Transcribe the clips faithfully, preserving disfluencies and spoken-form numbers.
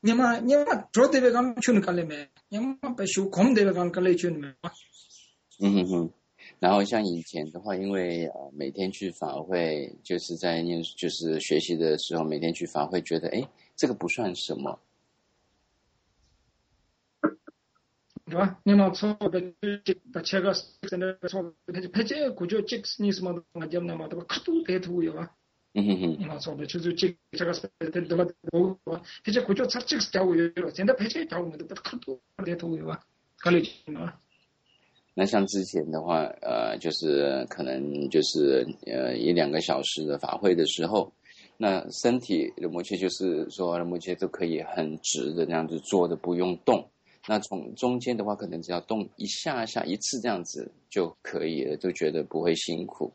你们你们做这个刚去干了没？你们把修空这个刚干了去没？ 嗯哼哼。然后像以前的话，因为呃每天去法会，就是在念就是学习的时候，每天去法会，觉得哎这个不算什么， 对吧？你们错的这把切个真的错的，他这估计这你什么东西那么对吧？可多得图有啊。 嗯哼哼。 你们错的就是这这个是对吧？我他这估计他这个教育了，现在他这教育的不可多得图有啊，搞了去嘛。 那像之前的话，呃，就是可能就是呃一两个小时的法会的时候，那身体的摩切就是说摩切都可以很直的这样子坐的不用动。那从中间的话，可能只要动一下下一次这样子就可以了，都觉得不会辛苦。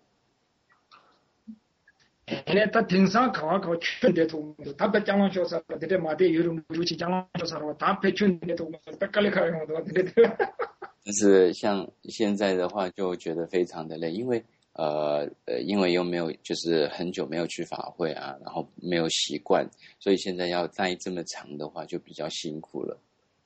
那他平常考啊考全得图，他不讲了学啥，对对嘛的有种尤其讲了学啥的，他不全得图，他搞了考用的，对对。 但是像现在的话，就觉得非常的累，因为呃呃，因为又没有就是很久没有去法会啊，然后没有习惯，所以现在要待这么长的话，就比较辛苦了。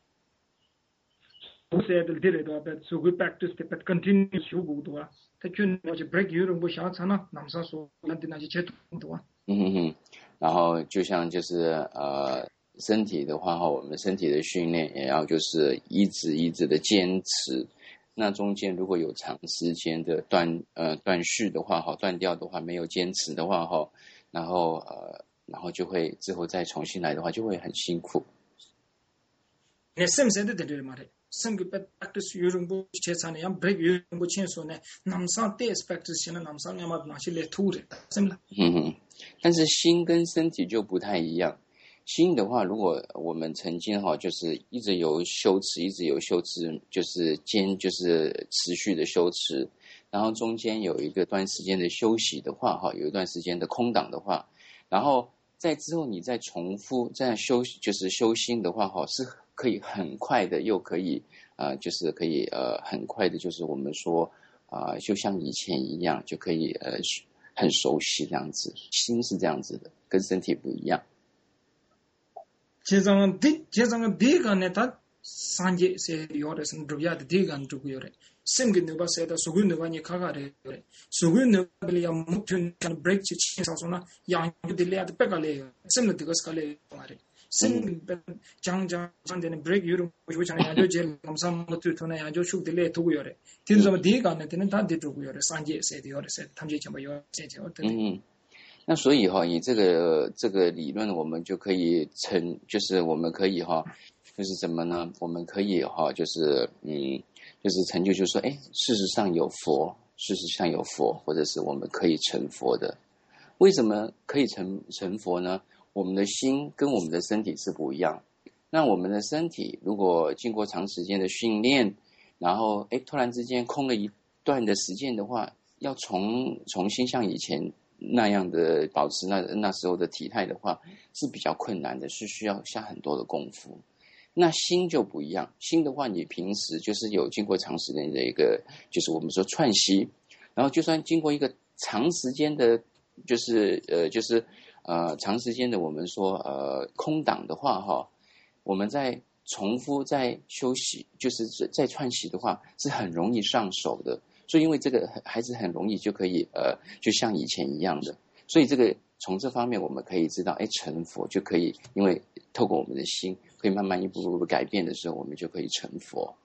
不是的，对的，对吧？所以 practice 的 continue 修补多啊，他全那些 break 有种不想参呢，那么说那的那些切图多啊。 嗯哼哼。然后就像就是呃身体的话哈，我们身体的训练也要就是一直一直的坚持。那中间如果有长时间的断呃断续的话哈，断掉的话，没有坚持的话哈，然后呃然后就会之后再重新来的话，就会很辛苦。 那什么时候对的嘛的？什个 practice 有种不切参呢？样 break 有种不切说呢？那么上 day practice 现在那么上要么那些来图的，什么了？ 嗯哼。但是心跟身体就不太一样。心的话，如果我们曾经哈，就是一直有修持，一直有修持，就是坚，就是持续的修持，然后中间有一个段时间的休息的话，哈，有一段时间的空档的话，然后在之后你再重复再修，就是修心的话，哈，是可以很快的，又可以啊、呃，就是可以呃很快的，就是我们说啊、呃，就像以前一样，就可以呃很熟悉这样子。心是这样子的，跟身体不一样。 这种的这种的个呢，他三节是有的，是主要的这个主有的。什么的吧，是的，所有的话你看看的，所有的不了目前看 break 去清扫说呢，养就的了的别个嘞，什么这个是个嘞嘛的。什么讲讲讲的 break 有种，我讲研究这，我们上么对头呢研究出的嘞都有的。听什么这个呢？听他的主有的，三节是的有的，是他们就讲不有这些的。 嗯。那所以哈，以这个这个理论，我们就可以成，就是我们可以哈，就是什么呢？我们可以哈，就是嗯，就是成就，就是说，哎，事实上有佛，事实上有佛，或者是我们可以成佛的。为什么可以成成佛呢？我们的心跟我们的身体是不一样。那我们的身体如果经过长时间的训练，然后哎，突然之间空了一段的时间的话，要重重新像以前那样的保持那那时候的体态的话，是比较困难的，是需要下很多的功夫。那心就不一样，心的话，你平时就是有经过长时间的一个，就是我们说串习，然后就算经过一个长时间的，就是呃，就是呃长时间的我们说呃空档的话哈，我们在重复在休息，就是在串习的话，是很容易上手的。所以因为这个还是很容易就可以呃，就像以前一样的，所以这个从这方面我们可以知道，哎，成佛就可以，因为透过我们的心，可以慢慢一步步改变的时候，我们就可以成佛。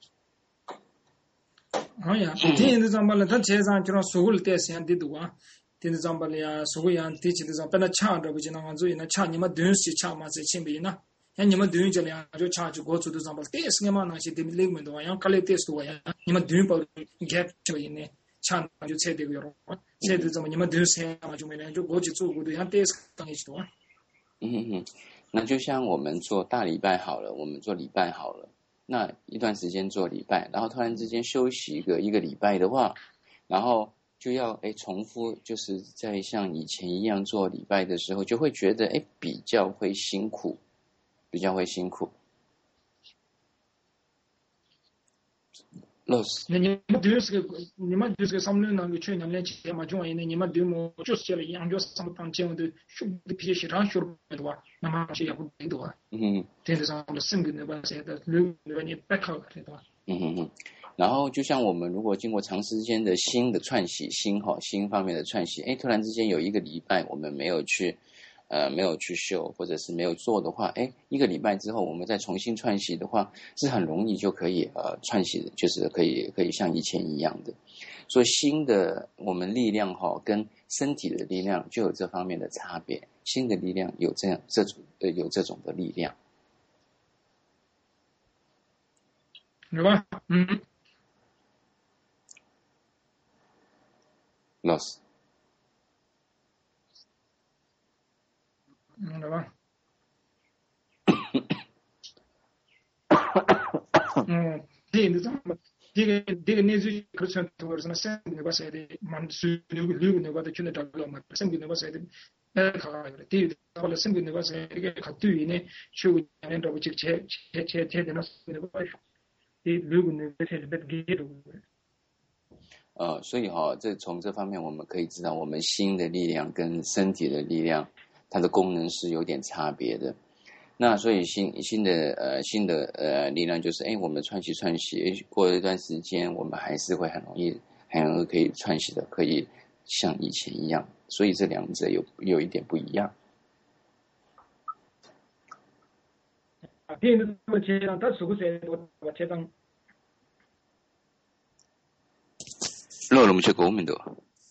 哎呀，听的怎么了？他车上就让所有的电线的多啊，听的怎么了呀？所有人提起的怎么？本来抢着不就那个注意那抢你们东西抢嘛是清白呢？像你们东西这样就抢就过去的怎么？电视嘛那些的里面的话，像搞来电视多呀，你们东西包你看就因呢，抢就车这个样，车的怎么？你们东西嘛就没呢，就过去做过的，像电视当一起多啊。 嗯哼哼，那就像我们做大礼拜好了，我们做礼拜好了。那一段时间做礼拜，然后突然之间休息一个一个礼拜的话，然后就要哎重复，就是在像以前一样做礼拜的时候，就会觉得哎比较会辛苦，比较会辛苦。Loss。 那你们就是个，你们就是个上面那个去年年前嘛，就因为你们对么就是了，养就上当讲的，学的批些上学的多，那么些也不多。 嗯。 天的上的圣跟那把谁的六那把你白考对吧？ 嗯哼哼。然后就像我们如果经过长时间的心的串洗，心哈心方面的串洗，哎，突然之间有一个礼拜我们没有去，呃，没有去修或者是没有做的话，哎，一个礼拜之后我们再重新串洗的话，是很容易就可以呃串洗的，就是可以可以像以前一样的。所以心的我们力量哈跟身体的力量就有这方面的差别，心的力量有这样这种呃有这种的力量， 是吧？嗯。 老师。 嗯，对吧？嗯，这个怎么？这个这个你就可是多少那生那个谁的，蛮属六六那个的去那找了嘛，生那个谁的，哎，看了，这个到了生那个谁这个看对于呢，去年找不去切切切切的那那个，这六那个切的别给了。 呃，所以哈、哦，这从这方面我们可以知道，我们心的力量跟身体的力量，它的功能是有点差别的。那所以新新的呃新的呃力量就是，哎，我们串洗串洗，过了一段时间，我们还是会很容易很容易可以串洗的，可以像以前一样。所以这两者有有一点不一样。 啊，电的这么切上，他是不是我我切上？ 漏了么去狗们的，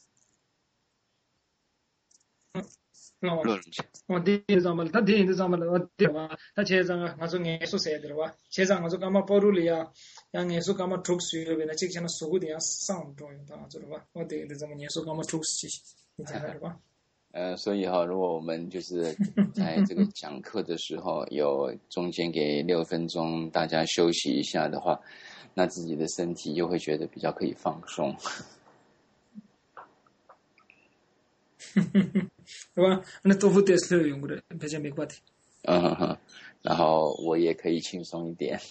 那我漏了么去。 我电的上么？他电的上么了？我对吧？他切上啊，我说艺术谁的吧？切上我说干嘛保留了呀？让艺术干嘛出水了呗？那这些那所有的要上作用的，知道吧？我对的这么艺术干嘛出水？你知道吧？ 呃，所以哈，如果我们就是在这个讲课的时候，有中间给六分钟大家休息一下的话，那自己的身体又会觉得比较可以放松， 是吧？那多付点时间用过的，别讲没关系。 嗯哼哼，然后我也可以轻松一点，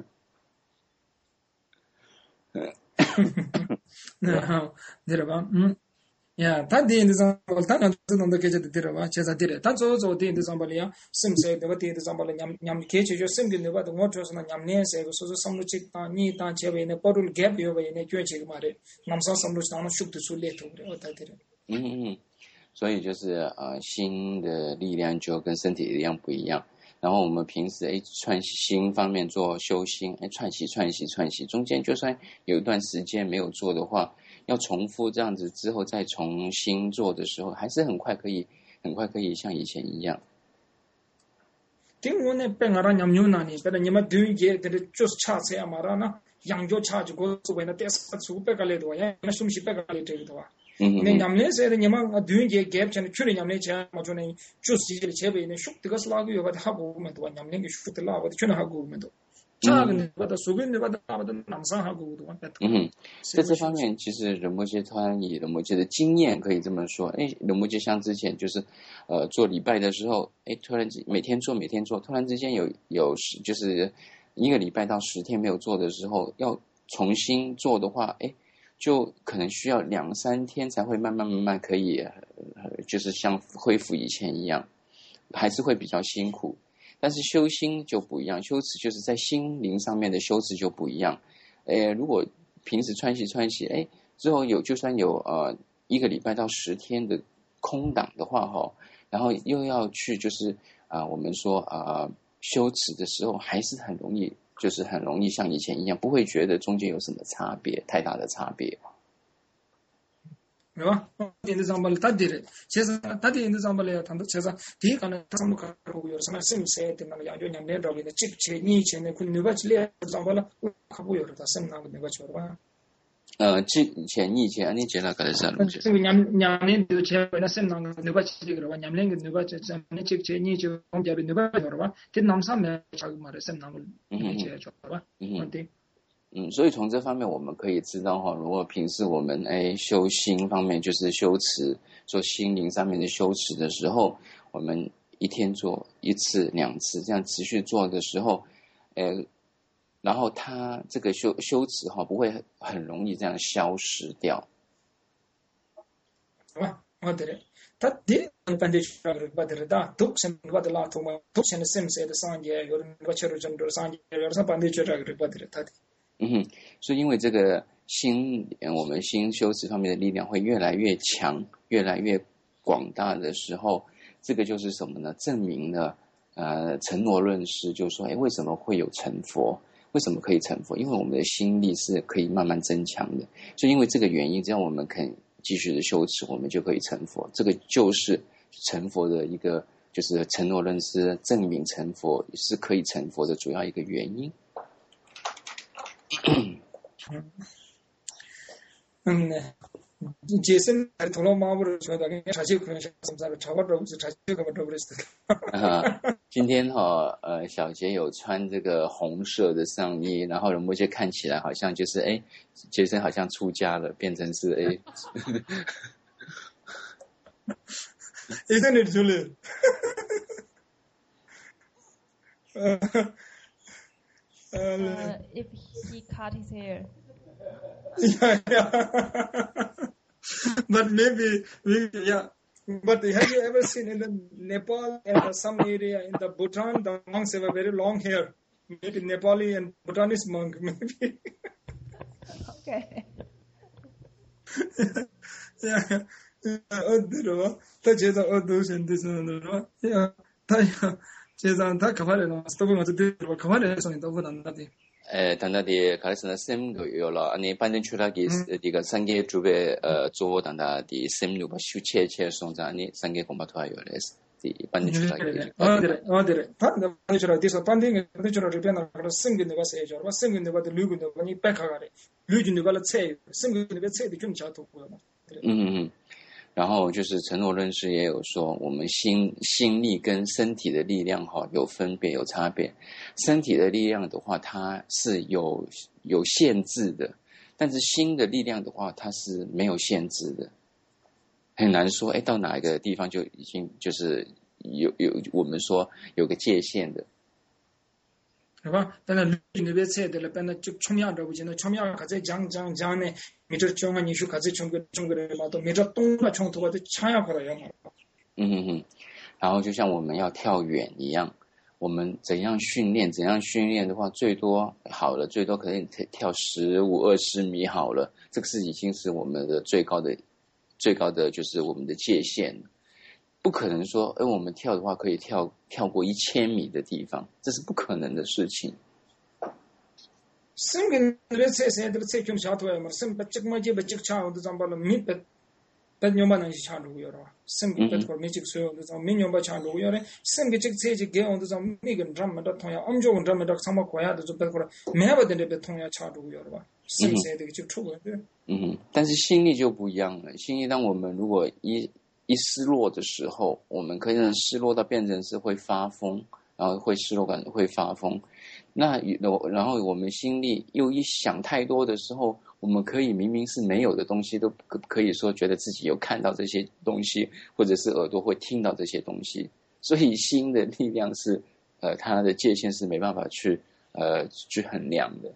然后知道吧？嗯。呀，他电的上报，他那自动的给这的了吧？接着的，他做做电的上报了呀，什么时候那个电的上报了？伢伢开始就什么的吧？我就是那伢年时候说是什么去当你当前为那保住 gap 有为那卷起个嘛的，那么说什么当那熟的出来头的，我带的。 嗯嗯嗯，所以就是呃，心的力量就跟身体的力量不一样。然后我们平时哎串心方面做修心，哎串习串习串习，中间就算有一段时间没有做的话，要重复这样子之后再重新做的时候，还是很快可以很快可以像以前一样。 听我呢，别个让伢牛那里，别个你们对接的就是差车嘛，然后呢，养就差就过是为了电视出别个来多，呀，那什么是别个来这个多啊？那伢们说的你们对接 gap 前去了伢们钱嘛，就那就是这个钱呗，那说这个是哪个月把它好过我们多，伢们个说的哪个去哪好过我们多。差个呢，把它说个呢，把它把它南上好过多。 嗯哼，在这方面，其实仁波切他以仁波切的经验可以这么说。哎，仁波切像之前就是，呃，做礼拜的时候，哎，突然每天做每天做，突然之间有有就是一个礼拜到十天没有做的时候，要重新做的话，哎，就可能需要两三天才会慢慢慢慢可以，呃，就是像恢复以前一样，还是会比较辛苦。但是修心就不一样，修持就是在心灵上面的修持就不一样。诶，如果平时串习串习，哎，之后有就算有呃一个礼拜到十天的空档的话哈，然后又要去就是啊、呃、我们说啊、呃、修持的时候，还是很容易，就是很容易像以前一样，不会觉得中间有什么差别，太大的差别。 是吧？电子上班他的，其实他电子上班了，他们其实第一个呢，他们看过有什么什么谁的那个研究两年到的，这这你以前的可能你把这里上班了，看过有的他什么那个那个去了吧？ 呃，之前以前你讲那个是那这个两两年的钱，那什么那个你把这个了吧？两年个你把这这你这这你就工价的你把了吧？这南上面差个嘛的什么那个你这去了吧？嗯对。 嗯，所以从这方面我们可以知道哈，如果平时我们哎修心方面就是修持，做心灵上面的修持的时候，我们一天做一次两次，这样持续做的时候，呃，然后它这个修修持哈不会很很容易这样消失掉。 啊，我对了。 다 반대치 받으다 독신 받으라 도마 독신 셈세的上节有人我确实真的上节有人반대치 받으다 嗯哼，所以因为这个心，我们心修持方面的力量会越来越强，越来越广大的时候，这个就是什么呢？证明了呃承诺论师就说，哎，为什么会有成佛？为什么可以成佛？因为我们的心力是可以慢慢增强的，就因为这个原因，只要我们肯继续的修持，我们就可以成佛。这个就是成佛的一个，就是承诺论师证明成佛是可以成佛的主要一个原因。 嗯呢。제슨 돌아 마음으로 저다 그냥 자체 그런 심사를 잡아도 자체 그거 버렸어. 啊，今天哈呃小杰有穿这个红色的上衣，然后仁波切看起来好像就是哎，杰森好像出家了，变成是哎。 Isn't it, Julie? uh, uh, if he cut his hair. Yeah, yeah. But maybe, maybe, yeah. But have you ever seen in the Nepal and the, some area in the Bhutan, the monks have a very long hair. Maybe Nepali and Bhutanese monk, maybe. Okay. Yeah. 어디로? 다 제가 어두신 데서는 야, 다야. 제가 다 가발에 스토브 맞을 때 가발에서 너무 난다디. 呃，等到的卡斯呢 sem 都有了，你反正出来给这个三个准备呃做等到的 sem 六把修切切送在你三个恐怕都还有的是的，反正出来给。 哦对哦对，反正反正出来的说，反正反正出来这边那个生根的把谁叫，把生根的把的绿根的把你掰开了，绿根的把它切，生根的把切的更加多了嘛。 嗯嗯嗯。然后就是承诺论师也有说，我们心心力跟身体的力量哈有分别有差别。身体的力量的话，它是有有限制的，但是心的力量的话，它是没有限制的。很难说，哎，到哪一个地方就已经就是有有我们说有个界限的。 是吧？但是你别猜的了，本来就冲样着不行，那冲样还在讲讲讲呢，你这冲啊，你说还在冲个冲个人嘛，都没这东了冲头，我的抢样过来要嘛。 嗯哼哼，然后就像我们要跳远一样，我们怎样训练？怎样训练的话，最多好了，最多可能跳十五二十米好了，这个是已经是我们的最高的最高的就是我们的界限了。不可能说，哎，我们跳的话可以跳跳过一千米的地方，这是不可能的事情。 生根的菜菜的菜就下头嘛，生不这个嘛就不这个差，我都讲把了米不不牛把那些差路有了，生不不或米这个所有都讲米牛把差路有了，生个这个菜就给我都讲米个咱们的同样，我们就我咱们的什么国家的就不或者没不的那边同样差路有了吧，生菜这个就出了对。 嗯，但是心力就不一样了，心力当我们如果一一失落的时候，我们可能失落到变成是会发疯，然后会失落感会发疯。那然后我们心力又一想太多的时候，我们可以明明是没有的东西，都可可以说觉得自己有看到这些东西，或者是耳朵会听到这些东西。所以心的力量是，呃，它的界限是没办法去呃去衡量的。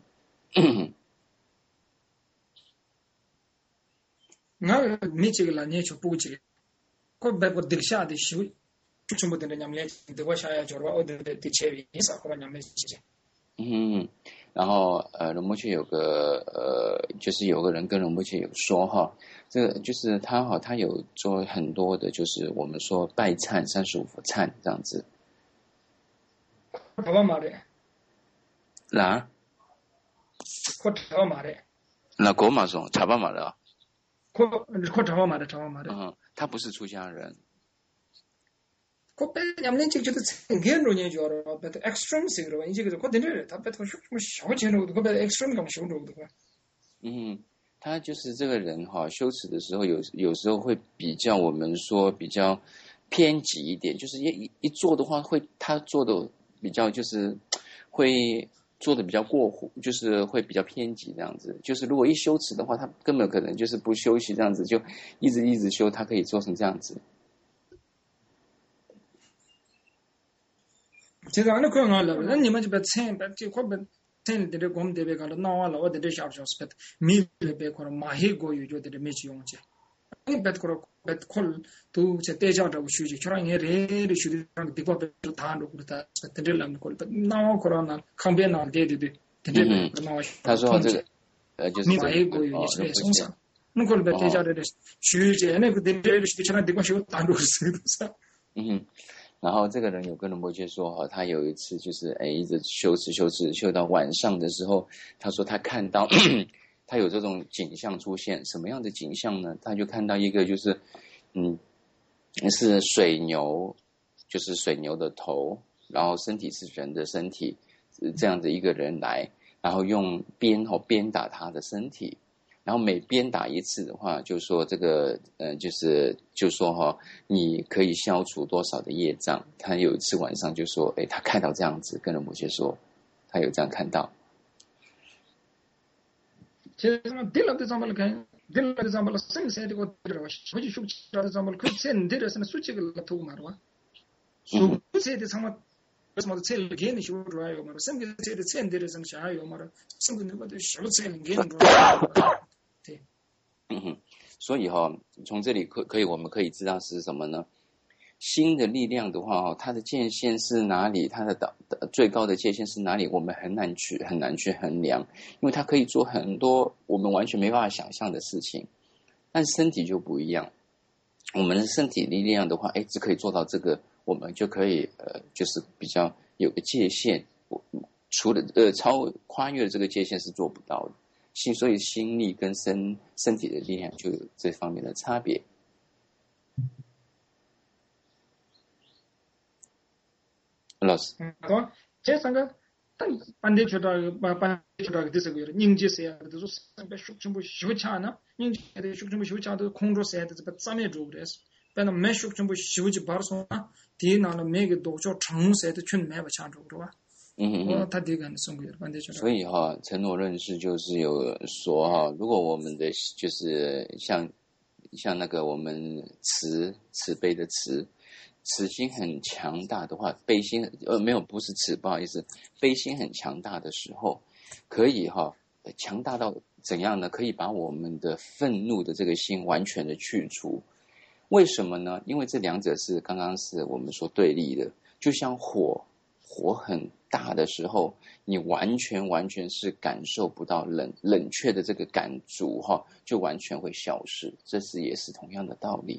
那没这个了，你就不这个。ko be ko diksha de shu chumbu de nyamle de wa sha ya jorwa o de de chevi sa ko nyamle chi. 嗯，然后呃，龙波切有个呃，就是有个人跟龙波切有说哈，这个就是他哈，他有做很多的，就是我们说拜忏三十五佛忏这样子。 잡아 말해. 라? 코 잡아 말해. 나 고마송 잡아 말해. 코 코 잡아 말해, 잡아 말해. 嗯，他不是出家人。 코 빼 냠는 직접도 생겨로냐 줘라. but extreme 식으로 이제 그 거든들 다 빼고 좀 샤워지는 거 그 extreme 감 쇼로 그. 嗯，他就是这个人哈，修持的时候有有时候会比较我们说比较偏激一点，就是一一做的话会他做的比较就是会做的比较过火，就是会比较偏激这样子。就是如果一修持的话，他根本可能就是不休息这样子，就一直一直修，他可以做成这样子。 제가 안 그런 거 하려고. 난 니만 집에 챈 배지 코베 챈데 곰데베 가로 나와라 어디데 샤브샤스 배 미베 코로 마히 고유 조데 메치 용제. bet kora bet kol tu che teja da shuji chora nge re re shuji rang dikwa bet ta ro kurta tendel lam kol bet na kora na kambe na de de de tendel na wa 他说这个呃就是你买过有一些松上那可bet teja de shuji ne ko de re shuji chora dikwa shu ta ro se sa 嗯，然后这个人有跟仁波切说哈，他有一次就是哎一直修持修持修到晚上的时候，他说他看到他有这种景象出现，什么样的景象呢？他就看到一个就是嗯是水牛，就是水牛的头，然后身体是人的身体，这样的一个人来，然后用鞭吼鞭打他的身体。然后每鞭打一次的话，就说这个，呃，就是就说哈、哦，你可以消除多少的业障。他有一次晚上就说，哎，他看到这样子，跟仁波切说，他有这样看到。 其实嘛，第二个章本看，第二个章本生生的个这个，或者说其他的章本可以先第二是数据个图嘛，对吧？数据的章本。什么车给你修出来有嘛？生个车的车的人生下有嘛？生个那个的小车给你出来。对， 嗯哼，所以哈、哦，从这里可可以我们可以知道是什么呢？心的力量的话哦，它的界限是哪里？它的最高的界限是哪里？我们很难去很难去衡量，因为它可以做很多我们完全没办法想象的事情。但身体就不一样，我们的身体力量的话，哎，只可以做到这个。我们就可以呃，就是比较有个界限，除了呃超跨越这个界限是做不到的。心，所以心力跟身身体的力量就有这方面的差别。老师， 嗯，好，这三个，但半天去到半半去到这个凝结些，都是三个修全部修强呢，凝结的修全部修强都空着些的这个上面做的是。但是没修全部修起巴松啊，第那了每个都叫成色的全没不强着是吧？ 嗯嗯嗯， 他这个送给半天去。 所以哈、哦，承诺认识就是有说哈、哦，如果我们的就是像像那个我们慈慈悲的慈。慈心很强大的话，悲心呃没有不是慈，不好意思，悲心很强大的时候，可以哈、哦、强大到怎样呢？可以把我们的愤怒的这个心完全的去除。为什么呢？因为这两者是刚刚是我们说对立的，就像火，火很大的时候，你完全完全是感受不到冷冷却的这个感触哈，就完全会消失。这是也是同样的道理。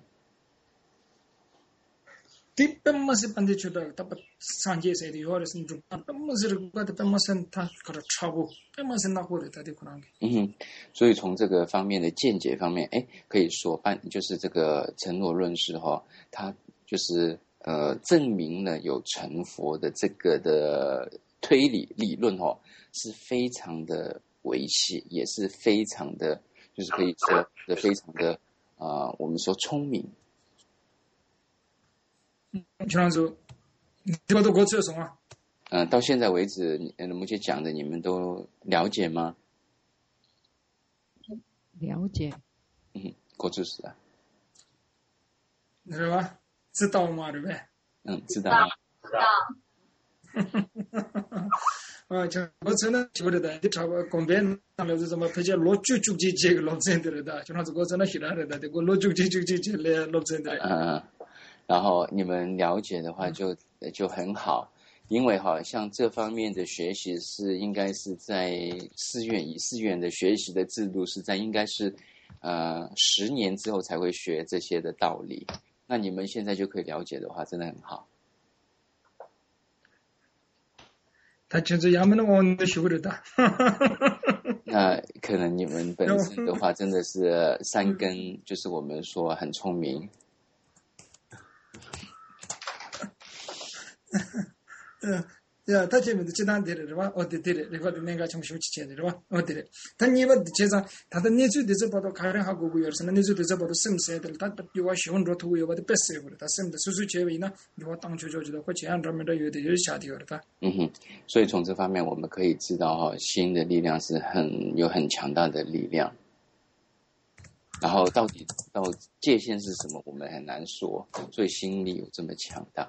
第八么是半天去到，他把上界谁的有的是中，八么是这个八么是他可能超过，八么是哪个的他的可能。 嗯哼，所以从这个方面的见解方面，哎，可以说半就是这个承诺论师哈，他就是呃证明了有成佛的这个的推理理论哈，是非常的维系，也是非常的，就是可以说的非常的啊、呃，我们说聪明。 这样子，这个都过去了什么？ 嗯、呃，到现在为止，呃，目前讲的你们都了解吗？ 了解。 嗯，过去是啊。 是吧？知道吗？对不对？ 嗯，知道。 知道。啊，就我真的觉得的，你查个公编那了是什么？而且落九九几几个落真的了的，就那这个真的是那的，这个落九几九几几来落真的。 嗯。然后你们了解的话就就很好，因为哈像这方面的学习是应该是在寺院以寺院的学习的制度是在应该是呃十年之后才会学这些的道理，那你们现在就可以了解的话真的很好。 他就是衙门的王的修的的。 那可能你们本身的话真的是三根，就是我们说很聪明。 嗯，呀，他前面的其他的是吧？哦，对对的，那个那个从修起来的是吧？哦，对的。他你把这张，他的年纪的这把到开人哈过过有是，那年纪的这把到什么时的？他比我喜欢着图有把的白色的，他什么的叔叔结尾呢？比我当初就觉得或这样上面的有的有下的有的。 嗯哼，所以从这方面我们可以知道哈，心的力量是很有很强大的力量。然后到底到界限是什么，我们很难说，所以心力有这么强大。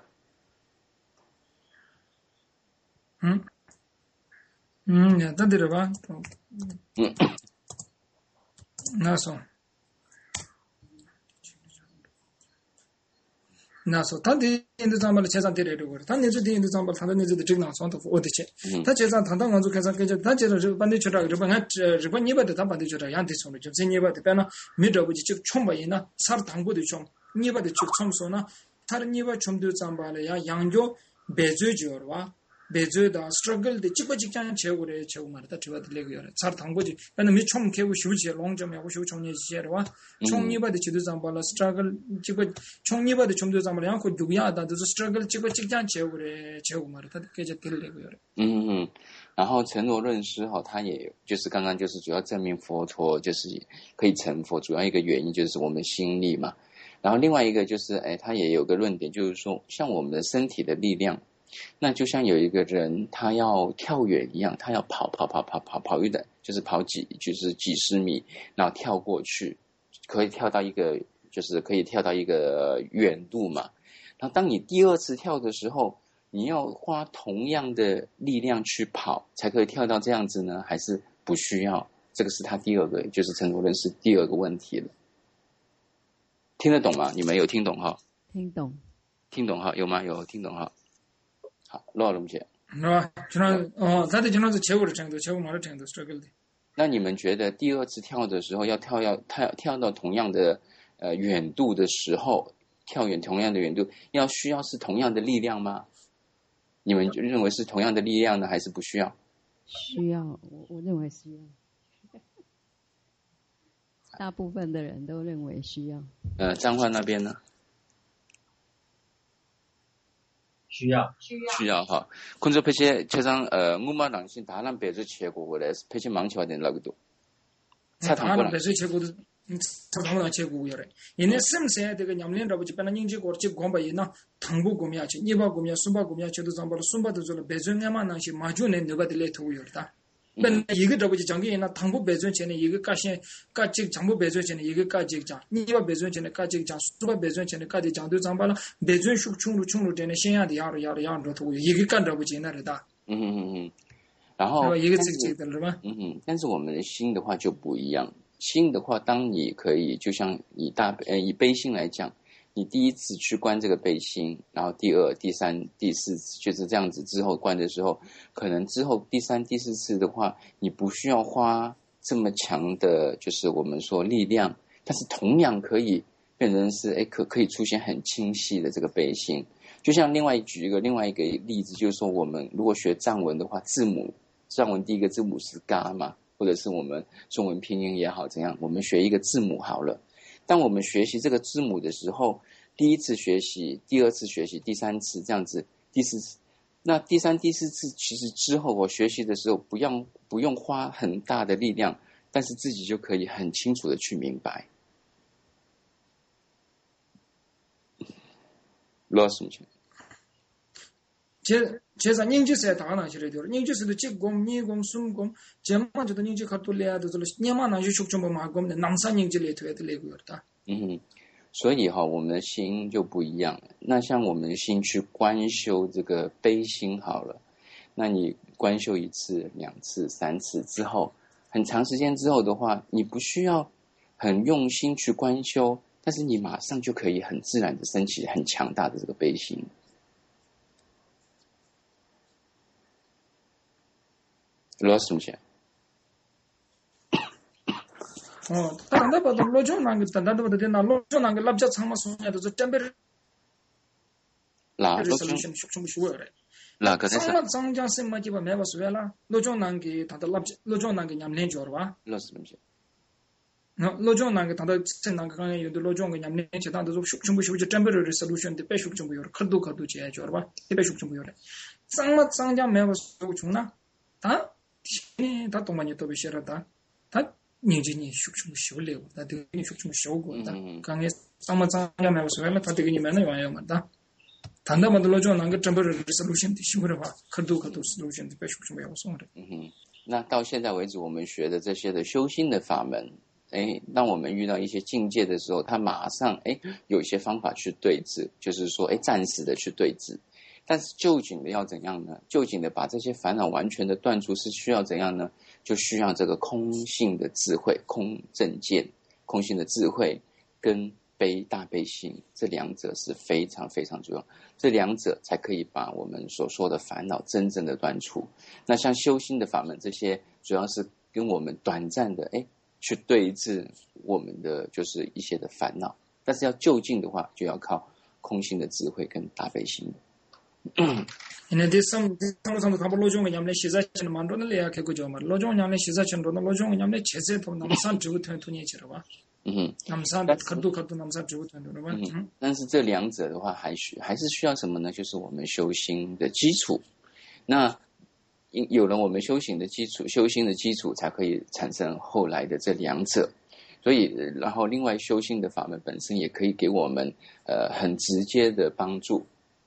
嗯，嗯，那对了吧？嗯，那说， 那说他的印度藏巴的车上得来的过，他那次的印度藏巴，他的那次的正常上头我的钱，他车上他当完就开始跟着，他接着日本的去了，日本还日本那边的他把的去了，样的从了，就在那边的边呢，没着不就就冲吧人呢，啥糖果的冲，那边的去冲说呢，他的那边冲的藏巴了呀，养着白嘴角了哇。배제다 struggle 데 찍어찍장 제고래 제고 말다 저도 레고요. 잘 당고지. 나는 미총 개고 휴지 롱점하고 휴 총리 지에와 총리바데 지도 잠발라 struggle 찍어 총리바데 좀도 잠발라 양고 누구야다 도 struggle 찍어찍장 제고래 제고 말다 그게 들레고요. 嗯嗯，然后成罗论师哈，他也就是刚刚就是主要证明佛陀就是可以成佛，主要一个原因就是我们心力嘛。然后另外一个就是哎，他也有个论点，就是说像我们的身体的力量。那就像有一个人他要跳远一样，他要跑跑跑跑跑跑一段，就是跑几就是几十米，然后跳过去，可以跳到一个就是可以跳到一个远度嘛。然后当你第二次跳的时候，你要花同样的力量去跑才可以跳到这样子呢，还是不需要？这个是他第二个，就是成罗论师第二个问题了。听得懂吗？你们有听懂哈？ 听懂， 听懂哈？有吗？有听懂哈？好，罗龙姐， 啊，지난 어, 다들 지난주 제고를 정도, 제고 말을 정도 struggle. 那你们觉得第二次跳的时候，要跳要跳跳到同样的呃远度的时候，跳远同样的远度，要需要是同样的力量吗？你们认为是同样的力量呢，还是不需要？ 需要，我我认为需要。大部分的人都认为需要。 呃，张焕那边呢？ 需要需要哈。콘저 패치 최상 어 무마 당신 다른 배주 최고 그래서 패치 망치가 된다고도. 다른 배주 최고도 사상으로 최고요래. 얘네 셈세 되게 냠린라고 집에는 인지 거치 공부이나 당부 고미야지. 니바 고미야 숨바 고미야 저도 잠바로 숨바도 저 배주냐만 나시 마주네 누가 들레 토요다. ben 이거 저기 장기나 당부 배전 전에 이거 까시 까직 장부 배전 전에 이거 까직 장 니바 배전 전에 까직 장 수바 배전 전에 까직 장도 장발라 배전 숙충로 충로 전에 신야的 야로 야로 야로 토고 이거 간다고 지나르다. 嗯嗯嗯，然后一个这这的是吧？ 嗯嗯，但是我们的心的话就不一样。心的话，当你可以就像以大呃以悲心来讲，你第一次去观这个悲心，然后第二、第三、第四次就是这样子之后观的时候，可能之后第三、第四次的话，你不需要花这么强的，就是我们说力量，但是同样可以变成是哎可可以出现很清晰的这个悲心。就像另外举一个另外一个例子，就是说我们如果学藏文的话，字母藏文第一个字母是嘎嘛，或者是我们中文拼音也好怎样，我们学一个字母好了。当我们学习这个字母的时候，第一次学习，第二次学习，第三次这样子，第四次，那第三、第四次其实之后我学习的时候，不用不用花很大的力量，但是自己就可以很清楚的去明白。罗什么情况？ 제 제사 닝지세 다나 시래도 닝지스도 찍곰 니곰 숨곰 제만저도 닝지 카톨레아도 저 냐마나 유축좀 마곰네 남산 닝지레 토에도 레고였다. 嗯，所以哈，我们的心就不一样。那像我们的心去观修这个悲心好了，那你观修一次、两次、三次之后，很长时间之后的话，你不需要很用心去观修，但是你马上就可以很自然的升起很强大的这个悲心。lost 什么钱？ 어, 다른데 봐도 로조 난게 다른데 봐도 되나 로조 난게 랍자 참마 소냐도 저 템베르 라 resolution 좀 쉬워래. 라 그래서 참마 장장 셈마지 봐 매버스વે라 로조 난게 다들 랍자 로조 난게 냠낸 줘봐. lost 什么钱？ 너 로조 난게 다들 생난 거 강에 요도 로조 게 냠낸 쳐 다들 좀 좀 쉬워 저 템베르 resolution 데 배숙 좀 보여. 커도 커도 제 줘봐. 배숙 좀 보여래. 참마 장장 매버스 중나 다 다 동만이 또 비셔라다. 다 닝지니 슉슉 쉬울래요. 다 되게 슉슉 쉬우고 다. 강에 상마상야 매우서면 다 되게 니면은 와요 맞다. 단다만들로 줘 난그 점벌 resolution 需要吧可度可度 solution 被슉슉 매우서 그래. 嗯哼，那到现在为止，我们学的这些的修心的法门，哎，当我们遇到一些境界的时候，他马上哎有一些方法去对治，就是说哎暂时的去对治。但是究竟的要怎样呢？究竟的把这些烦恼完全的断除是需要怎样呢？就需要这个空性的智慧、空正见、空性的智慧跟悲大悲心，这两者是非常非常重要，这两者才可以把我们所说的烦恼真正的断除。那像修心的法门，这些主要是跟我们短暂的哎去对治我们的就是一些的烦恼，但是要就近的话，就要靠空性的智慧跟大悲心。 ine desam desam sam thabo lojong nyamle shiza chen mando na le ya ke ko jomar lojong nyamle shiza chen ro na lojong nyamle chese to namsan jigu thon thon ye chirwa 嗯哼， namsan khadu khadu namsan jigu thon ro ba 嗯，但是这两者的话还需还是需要什么呢？就是我们修心的基础。那有了我们修行的基础，修心的基础才可以产生后来的这两者。所以然后另外修心的法门本身也可以给我们呃很直接的帮助。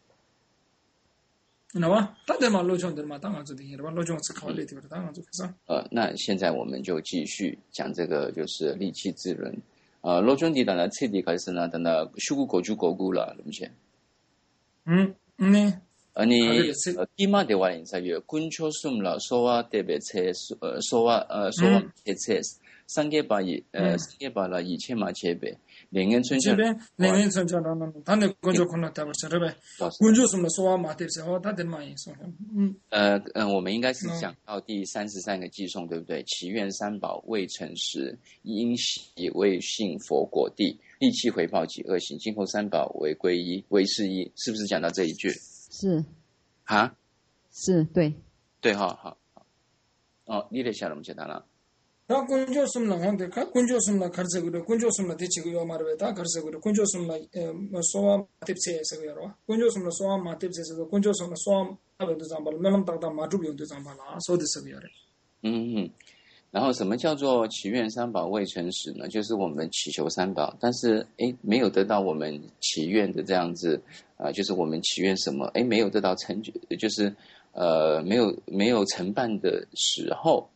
那么大家嘛 lojong 的嘛当然就的吧 lojong 是考虑的当然就可以。 呃那现在我们就继续讲这个就是利气之轮。呃 lojong 的呢彻底开始呢等到修古国主国古了那么些。 嗯嗯 아니 끼마 대화인 사이에 군초 숨라 소와 대베체 소와 소와 대체 상계바이 상계바라 이체마 제베 냉연 춘자 제베 냉연 춘자라는 단에 군조 콘나다 버서베 군조 숨라 소와 마테세 어 다들 많이 소嗯呃呃我们应该是讲到第三十三个偈颂对不对？祈愿三宝未成时，因喜未信佛果地，利气回报及恶行，今后三宝为归依，为是依，是不是讲到这一句？ 是啊， 是对对哈，好，好，哦，你得想怎么简单了。 다 군조 숨라 한데 가 군조 숨라 가르세고도 군조 숨라 대치고요 말베 다 가르세고도 군조 숨라 소와 마텝세에서 여러 군조 숨라 소와 마텝세에서 군조 숨라 소와 마베도 잠발 멜람 딱다 마주비도 잠발아 소데서 여러 嗯嗯，然后什么叫做祈愿三宝未成时呢？就是我们祈求三宝，但是哎没有得到我们祈愿的这样子啊、呃，就是我们祈愿什么哎没有得到成就，就是呃没有没有承办的时候。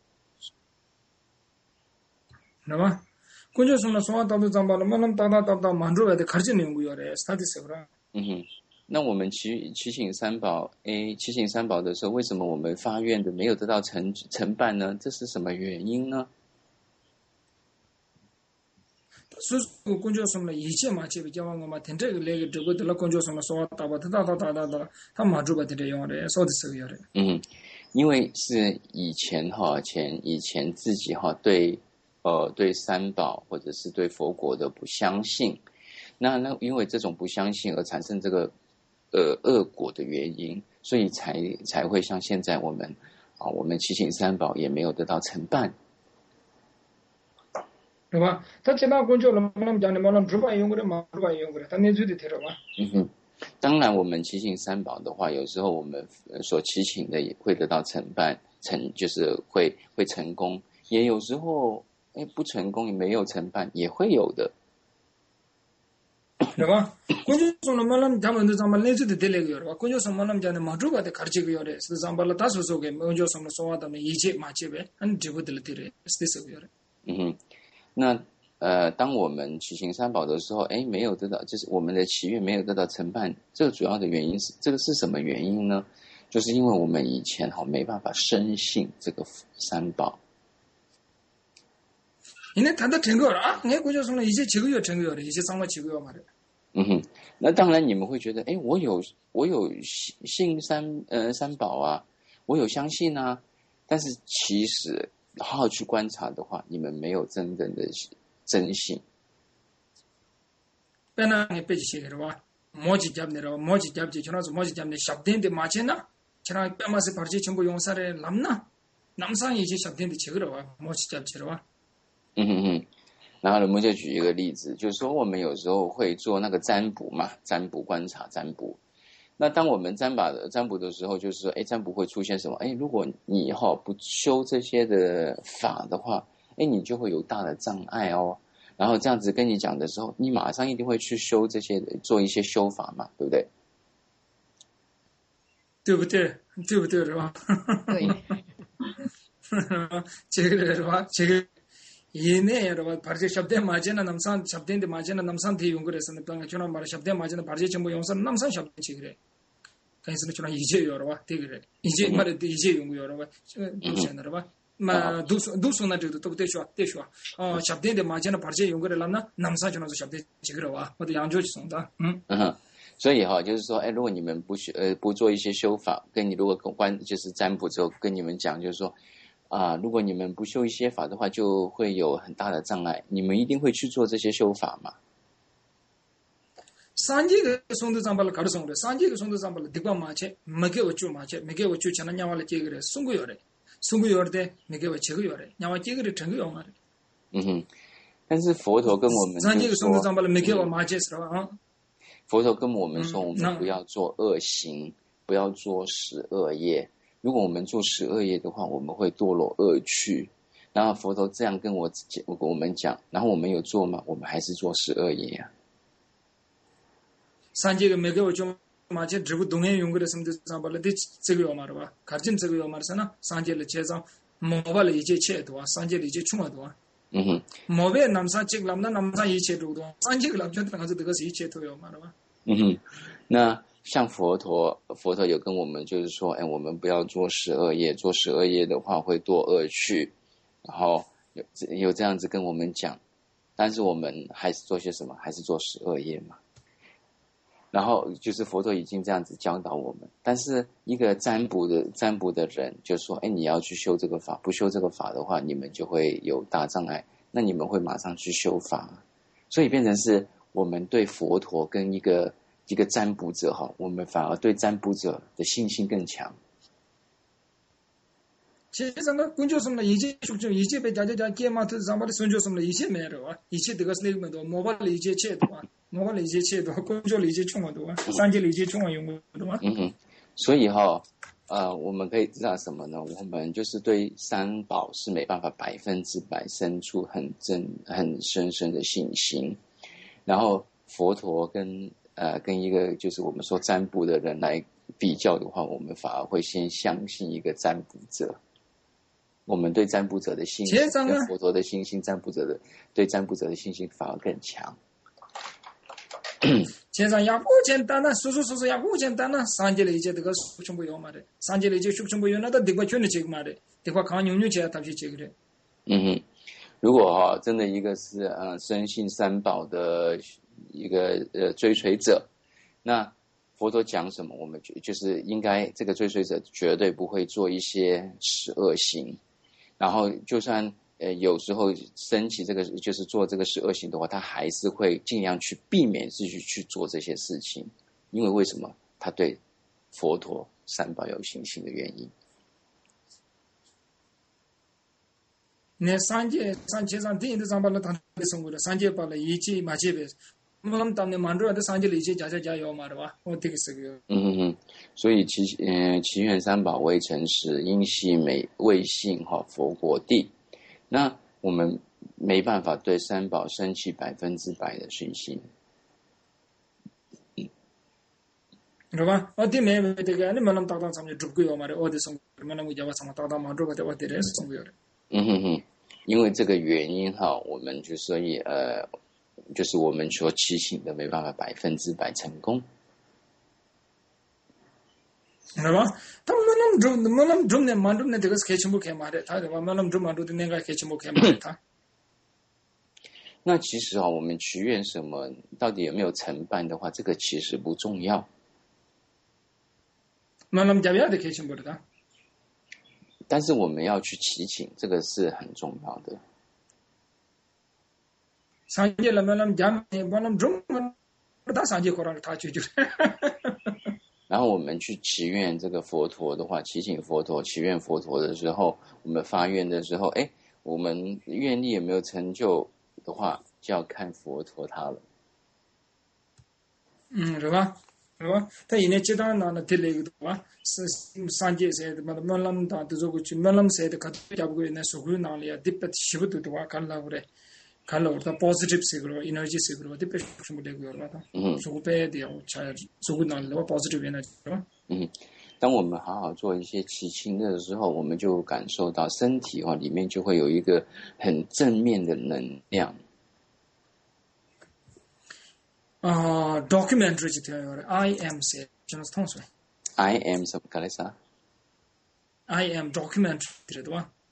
那么군조 숨라 소와 답도 잠발 멜람 딱다 답다 만주베도 가르치는 거요래 스타디스 그라 嗯哼，那我们祈祈请三宝，诶，祈请三宝的时候，为什么我们发愿的没有得到成承办呢？这是什么原因呢？ 수수 군조 숨라 이체 마치 비자왕 마 텐데 레게 드고 들라 군조 숨라 소와 답다 답다 답다 다 마주베도 요래 소디스 요래 嗯，因为是以前哈，前以前自己哈对呃对三宝或者是对佛国的不相信，那那因为这种不相信而产生这个呃恶果的原因，所以才才会像现在我们啊，我们祈请三宝也没有得到承办， 对吧？他其他工作了，我们讲的嘛，我们主办用过的嘛，主办用过的，他年纪的提了吧？ 嗯哼。当然，我们祈请三宝的话，有时候我们所祈请的也会得到承办，成就是会会成功，也有时候哎不成功，也没有承办，也会有的， 对吧？工作上了，我们他们都咱们年纪的提了个了吧？工作上我们讲的嘛，主办的开始个了，是咱们了大多数个工作上了说话的嘛，一切嘛这边，俺这个的了提了，是这个了。 嗯哼，那。呃，当我们祈请三宝的时候，哎，没有得到，就是我们的祈愿没有得到承办，这个主要的原因是，这个是什么原因呢？就是因为我们以前哈没办法深信这个三宝。 因为他都成个了啊，你工作上了一些几个月成个了，一些三个几个月嘛的。 嗯哼，那当然你们会觉得，哎，我有我有信三呃三宝啊，我有相信啊，但是其实好好去观察的话，你们没有真正的。真信。 배나 빼지 시게로와 모지 잡네로 모지 잡지 전화서 모지 잡네 샵된데 마체나 저랑 뺨마세 바르지 전부 용사래 남나 남상이 이제 샵된데 제거로와 모지 잡지로와 嗯哼哼，然后呢，我们就举一个例子，就是说我们有时候会做那个占卜嘛，占卜观察占卜。那当我们占卜的占卜的时候，就是说，哎，占卜会出现什么？哎，如果你哈不修这些的法的话。哎，你就会有大的障碍哦。然后这样子跟你讲的时候，你马上一定会去修这些，做一些修法嘛，对不对？ 对不对？对不对是吧？ 对。 这个是吧？这个이네 여러분 바르제 샵데 마제나 남산 샵데인데 마제나 남산티 용거래서는 땅에 주나 말 샵데 마제나 바르제 전부 용산 남산 샵데 지그래. 그래서 주나 이제 여러분 되그래. 이제 말에 이제 용거 여러분. 무슨 여러분? 마 두수 두수나 저도 또 대쇼 대쇼 어 샵데데 마제나 버제 용거를 람나 남사 전화서 샵데 지그러와 어디 양조지 송다 음 嗯，所以哈、哦，就是说，哎，如果你们不学呃不做一些修法，跟你如果关就是占卜之后跟你们讲，就是说啊、如果你们不修一些法的话，就会有很大的障碍。你们一定会去做这些修法嘛？ 산지가 손도 잠발 가르송래 산지가 손도 잠발 디과 마체 메게 어쭈 마체 메게 어쭈 차나냐와를 제그래 송구요래 송구요르데 메게 어체고요래 냐와 제그래 정고요 말에 嗯哼，但是佛陀跟我们就 산지가 손도 说， 잠발 메게 어 마체스라 어 佛陀跟我们说， 嗯我们那不要做恶行，不要做十恶业。如果我们做十恶业的话，我们会堕落恶趣。然后佛陀这样跟我我们讲，然后我们有做吗？我们还是做十恶业啊。 산지가 메게 어쭈 마체 드부 동해 용거를 섬도 잠발데 제고요 말아 가진 제고요 말잖아 산지를 제자 모발 이제 체도 산지를 이제 충어도 嗯哼， 모베 남사 찍람나 남사 이체도 산지를 랍전 가서 그것이 이체도요 말아 嗯哼，那像佛陀，佛陀有跟我们就是说，哎，我们不要做十恶业，做十恶业的话会堕恶趣，然后有有这样子跟我们讲，但是我们还是做些什么？还是做十恶业嘛。 然后就是佛陀已经这样子教导我们，但是一个占卜的占卜的人就说：“哎，你要去修这个法，不修这个法的话，你们就会有大障碍。那你们会马上去修法，所以变成是我们对佛陀跟一个一个占卜者哈，我们反而对占卜者的信心更强。 제상가 군조섬나 이제 축좀 이제 배자자자 게마트 잠발이 손조섬나 이제 메러와 이제 드가슬레면도 모바일 이제 체도와 모바일 이제 체도 군조 이제 총어도와 산지 이제 총어 용도와 嗯哼，所以哈，呃，我们可以知道什么呢？我们就是对三宝是没办法百分之百生出很真、很深深的信心。然后佛陀跟呃跟一个就是我们说占卜的人来比较的话，我们反而会先相信一个占卜者。 我们对占卜者的信心，跟佛陀的信心，占卜者的对占卜者的信心反而更强。 제상 야고 젠다나 수수수수 야고 젠다나 산지를 이제 드가 숙충부요 말에 산지를 이제 숙충부요나다 디과 촌이 지금 말에 디과 강윤유 제야 답시 지그래 嗯哼，如果哈、哦、真的一个是呃深信三宝的一个呃追随者，那佛陀讲什么，我们就就是应该这个追随者绝对不会做一些十恶行。 然后，就算呃有时候升起这个就是做这个十恶行的话，他还是会尽量去避免自己去做这些事情，因为为什么？他对佛陀三宝有信心的原因。 내 산지 산지산 뒤인데 잠발로 단데 송고라 산지 발라 이치 마제베 뭐람 담네 만로한테 산지를 이제 자자자요 말아 어떻게 쓰고요 嗯哼哼，所以其呃祈愿三宝未成实，因系美未信哈佛果地。那我们没办法对三宝升起百分之百的信心。 그러봐 어디 매매 되게 아니 말람 따다 삼지 죽고요 말아 어디 송 말람 이제 와서 따다 만로가 돼 어디래 송고요 嗯哼哼，因为这个原因哈，我们就所以呃，就是我们所祈请的没办法百分之百成功。 그러봐 또 말람 좀 말람 좀내 만로네 되게 개침부 개 말해 다 말람 좀 만로도 내가 개침부 개 말해 다 那其实啊，我们祈愿什么，到底有没有承办的话，这个其实不重要。 말람 잡아야 돼 개침부다 但是我们要去祈请，这个是很重要的。 산지라 말람 잠 말람 좀다 산지 거랑 다 주주 然后我们去祈愿这个佛陀的话，祈请佛陀、祈愿佛陀的时候，我们发愿的时候，哎，我们愿力有没有成就的话，就要看佛陀他了。 음, 그러봐. 그러봐. 다 이내 지단 나나 들리기도 와. 산지에서 말람 다 두고치 말람세에 같이 잡고 있는 소구 나리아 디펫 시부도 와 갈라 그래. 갈라 오다 포지티브 시그로 에너지 시그로 디펫 좀 되고 그러다. 소구배 되어 차 소구 나리아 포지티브 에너지. 嗯，当我们好好做一些祈请的时候，我们就感受到身体啊里面就会有一个很正面的能量。 아, 다큐멘터리 지켜요. I am say. 저는 통수. I am 什么？刚才啥 I am documentary 들어도 와.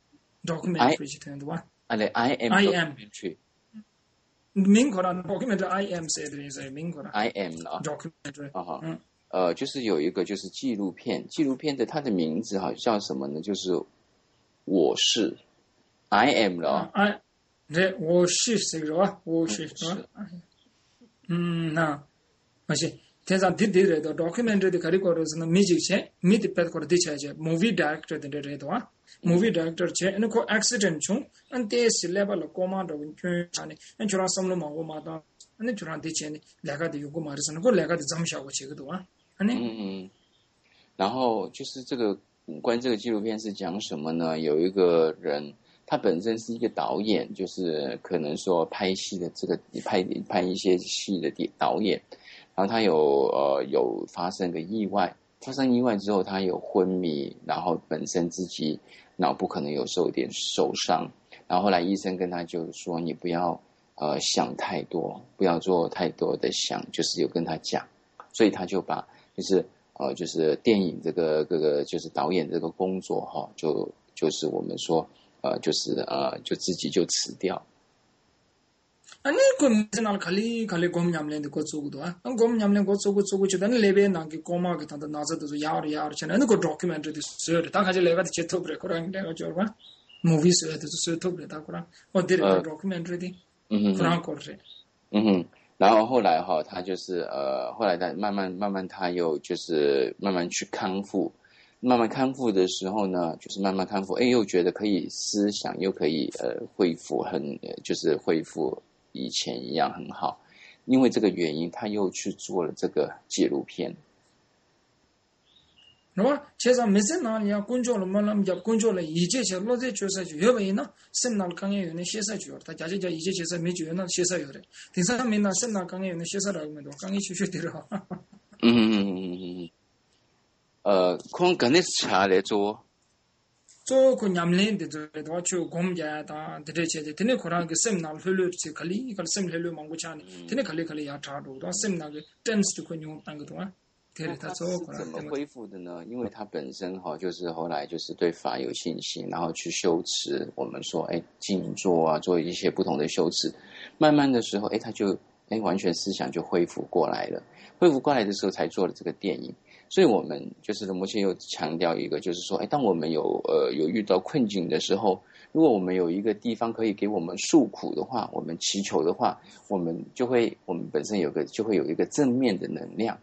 documentary to one. I am I am documentary. Ming Koran documentary I am said is a Ming Koran. I am 啊 documentary 啊哈， 嗯呃，就是有一个就是纪录片，纪录片的它的名字哈叫什么呢？就是我是 I am 了。 I 对我是是吧？我是是吧？嗯那而且天上滴滴的 documentary 的 category 是那 music 些 mid pet 或者地下些 movie director 的这的话 movie director 些那个 accident 中 and this level coma 的全呢那就让什么嘛我嘛的那就让地前呢两个的有个嘛是那个两个的怎么效果这个的啊嗯嗯，然后就是这个关于这个纪录片是讲什么呢？有一个人，他本身是一个导演，就是可能说拍戏的这个拍拍一些戏的导演，然后他有呃有发生个意外，发生意外之后他有昏迷，然后本身自己脑部可能有受点受伤，然后后来医生跟他就说你不要呃想太多，不要做太多的想，就是有跟他讲，所以他就把就是呃就是电影这个这个就是导演这个工作哈，就就是我们说呃就是呃就自己就辞掉。 아니 그 맨날 칼리 칼리 곰냠len데 고츠고도 아 곰냠len 고츠고 고츠고 주다는 레베 나기 고마게 탄다 나자도 야르 야르 chen 그 documentary sir 다 가지 레가 제토 브레 코랑 내가 저거 movies 에도 제토 브레 다 코랑 어디래 documentary 디 코랑 코르 嗯哼，然后后来哈他就是呃后来他慢慢慢慢他又就是慢慢去康复，慢慢康复的时候呢，就是慢慢康复，哎，又觉得可以思想又可以呃恢复很就是恢复以前一样很好，因为这个原因，他又去做了这个纪录片。 是吧？其实没事哪里啊，工作了嘛，那么叫工作了，一节些落在角色就要不然呢，生哪刚也有那写啥角，他家就叫一节角色没角那写啥有的，第三面呢，生哪刚也有那写啥的没多，刚也去学的了。 嗯嗯嗯嗯嗯，呃，可能是查来做。 做个냠len的做的话，就公家的这这些的，天天可能个 seminar 回来去考虑，个 seminar 回来忙过去呢，天天考虑考虑也差不多， seminar 个 tense 就可以用那个多啊。 那他是怎么恢复的呢？因为他本身哈，就是后来就是对法有信心，然后去修持，我们说哎静坐啊，做一些不同的修持，慢慢的时候哎他就哎完全思想就恢复过来了，恢复过来的时候才做了这个电影。所以我们就是摩切又强调一个，就是说，哎，当我们有呃有遇到困境的时候，如果我们有一个地方可以给我们诉苦的话，我们祈求的话，我们就会我们本身有个就会有一个正面的能量。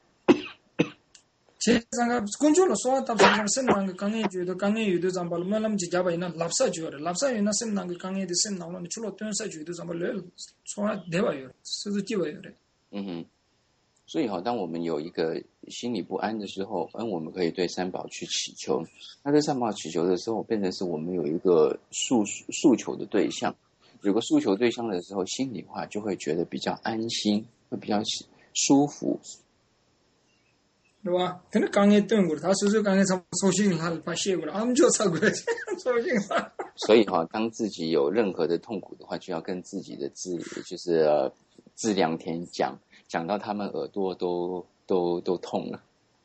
其实那个工作了说，到时候是那个刚也觉得刚也有的咱把我们就加把那垃圾觉得垃圾有那是那个刚也的是那了，除了东西觉得咱们来说对吧有，是是几位有的。 嗯哼。所以哈，当我们有一个心理不安的时候，嗯，我们可以对三宝去祈求。那对三宝祈求的时候，变成是我们有一个诉诉求的对象，有个诉求对象的时候，心里话就会觉得比较安心，会比较舒服， 对吧？他那刚也炖过，他说是刚也从重新他把写过了，俺们就抄过来，重新他。 所以哈，当自己有任何的痛苦的话，就要跟自己的自就是呃自良田讲。讲到他们耳朵都都都痛了。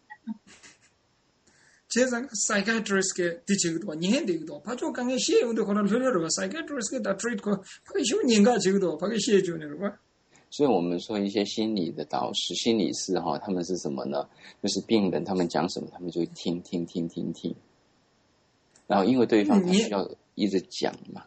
其实 psychiatrist 嘅的这个多，年的个多，他就刚刚写用的可能了了个 psychiatrist 嘅他 treat 个，他个修人家这个多，他个写就那个吧。 所以我们说一些心理的导师、心理师哈，他们是什么呢？就是病人他们讲什么，他们就听听听听听，然后因为对方他需要一直讲嘛。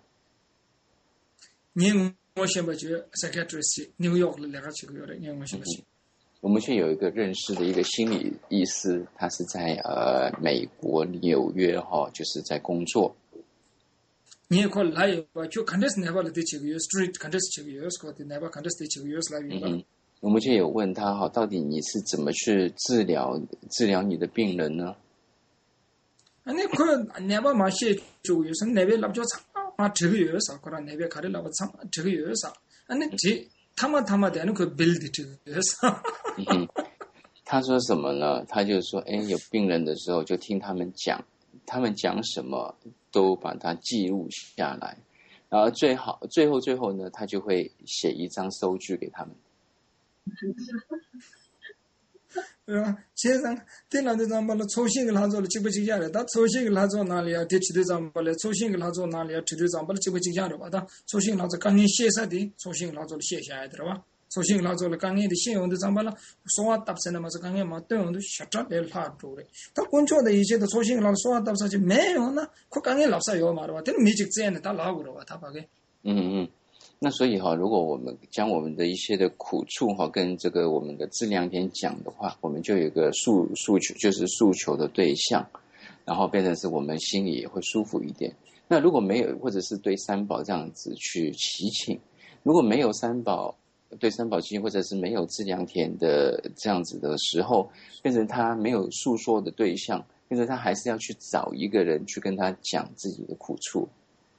你我先把这 psychiatrist 纽约了两个几个月的，你我先把去。 我们却有一个认识的一个心理医师，他是在呃美国纽约哈，就是在工作。 你也可来吧，就看的是那把的几个月 ，street 看的是几个月，是的那把看的是几个月来源吧。 我们就有问他哈，到底你是怎么去治疗治疗你的病人呢？ 啊，那个那把嘛写就有是那边老叫长。啊，这个月啥？可能那边看的老不长，这个月啥？啊，那这他妈他妈的那个 build 这个月啥？ 嗯，他说什么呢？他就说，哎，有病人的时候就听他们讲，他们讲什么都把它记录下来，然后最好最后最后呢，他就会写一张收据给他们。 세상 때나도 잠발로 초신을 하죠 지부지야래 다 초신을 하죠 나리야 대치도 잠발에 초신을 하죠 나리야 지도 잠발로 지부지야래 봐다 초신을 하죠 강이 시에서디 초신을 하죠 시에셔야 들어봐 초신을 하죠 강이 시에온도 잠발로 소화 답세는 맞아 강이 맞대온도 셔터를 하도래 다 본초도 이제도 초신을 하죠 소화 답사지 매요나 그 강이 랍사요 말아 되는 미직 제는 다 나오고 봐 다 봐게 嗯嗯。那所以哈，如果我们将我们的一些的苦处哈，跟这个我们的质量点讲的话，我们就有一个诉诉求，就是诉求的对象，然后变成是我们心里也会舒服一点。那如果没有，或者是对三宝这样子去祈请，如果没有三宝对三宝祈请，或者是没有质量田的这样子的时候，变成他没有诉说的对象，变成他还是要去找一个人去跟他讲自己的苦处。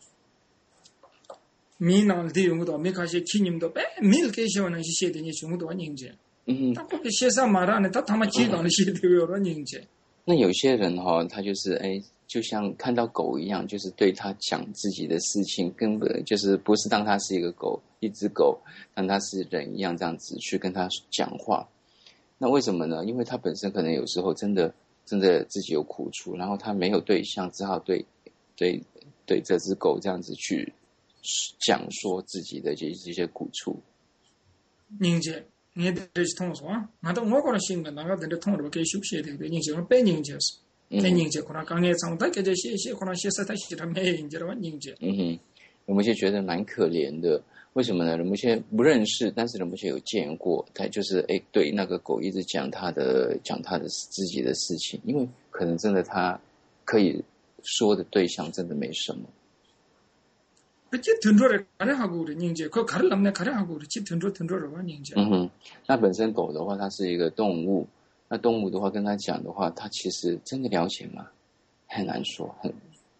미나를 대용도 메카시 키님도 배 밀케시원은 시시되니 중도 닝제. 음. 딱 그렇게 시사 말하는 다 타마 지도는 시되고요 닝제. 那有些人哈、哦，他就是哎，就像看到狗一样，就是对他讲自己的事情，根本就是不是当他是一个狗，一只狗，当他是人一样这样子去跟他讲话。那为什么呢？因为他本身可能有时候真的真的自己有苦处，然后他没有对象，只好对对对这只狗这样子去。讲说自己的这这些苦处。 닝제, 얘들이 통해서, 나도 뭐거나 신경 나가 되는 통으로 그 쉽게 되게 닝제는 빼닝제스. 빼닝제 그러나 강에 상다 게 제시 그러나 시사 다시 라면 닝제로 닝제. 嗯哼，人们就觉得蛮可怜的。为什么呢？人们现在不认识，但是人们却有见过，他就是哎，对那个狗一直讲他的讲他的自己的事情，因为可能真的他可以说的对象真的没什么。 그치 든로를 가려하고 그래 닝제 그 가를 남네 가려하고 그래 치 든로 든로를 와 닝제. 嗯哼，那本身狗的话，它是一个动物，那动物的话跟它讲的话，它其实真的了解吗？很难说，很。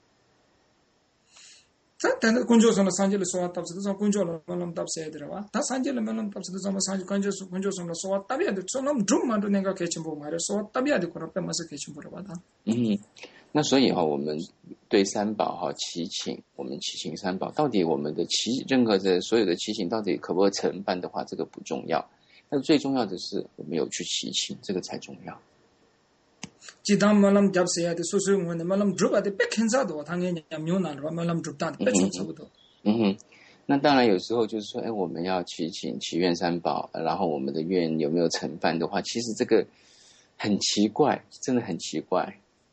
자, 단다 군조선의 산지를 소화답스도 군조를 말람 답세야 들어와. 다 산지를 말람 답스도 좀 산지 군조선 군조선의 소화답이야 돼. 저놈 좀만도 내가 개침 보고 말해 소화답이야 돼. 그런 빼면서 개침 보러 받아. 嗯，那所以哈，我们对三宝哈祈请，我们祈请三宝，到底我们的祈任何的所有的祈请到底可不可以承办的话，这个不重要，但最重要的是我们有去祈请，这个才重要。 지담 말람 잡세야 돼. 소소용은 말람 drup아 돼. 백현사도 당연히 묘나로 말람 drup다 돼. 백현사도. 嗯哼，那当然有时候就是说，哎，我们要祈请祈愿三宝，然后我们的愿有没有承办的话，其实这个很奇怪，真的很奇怪。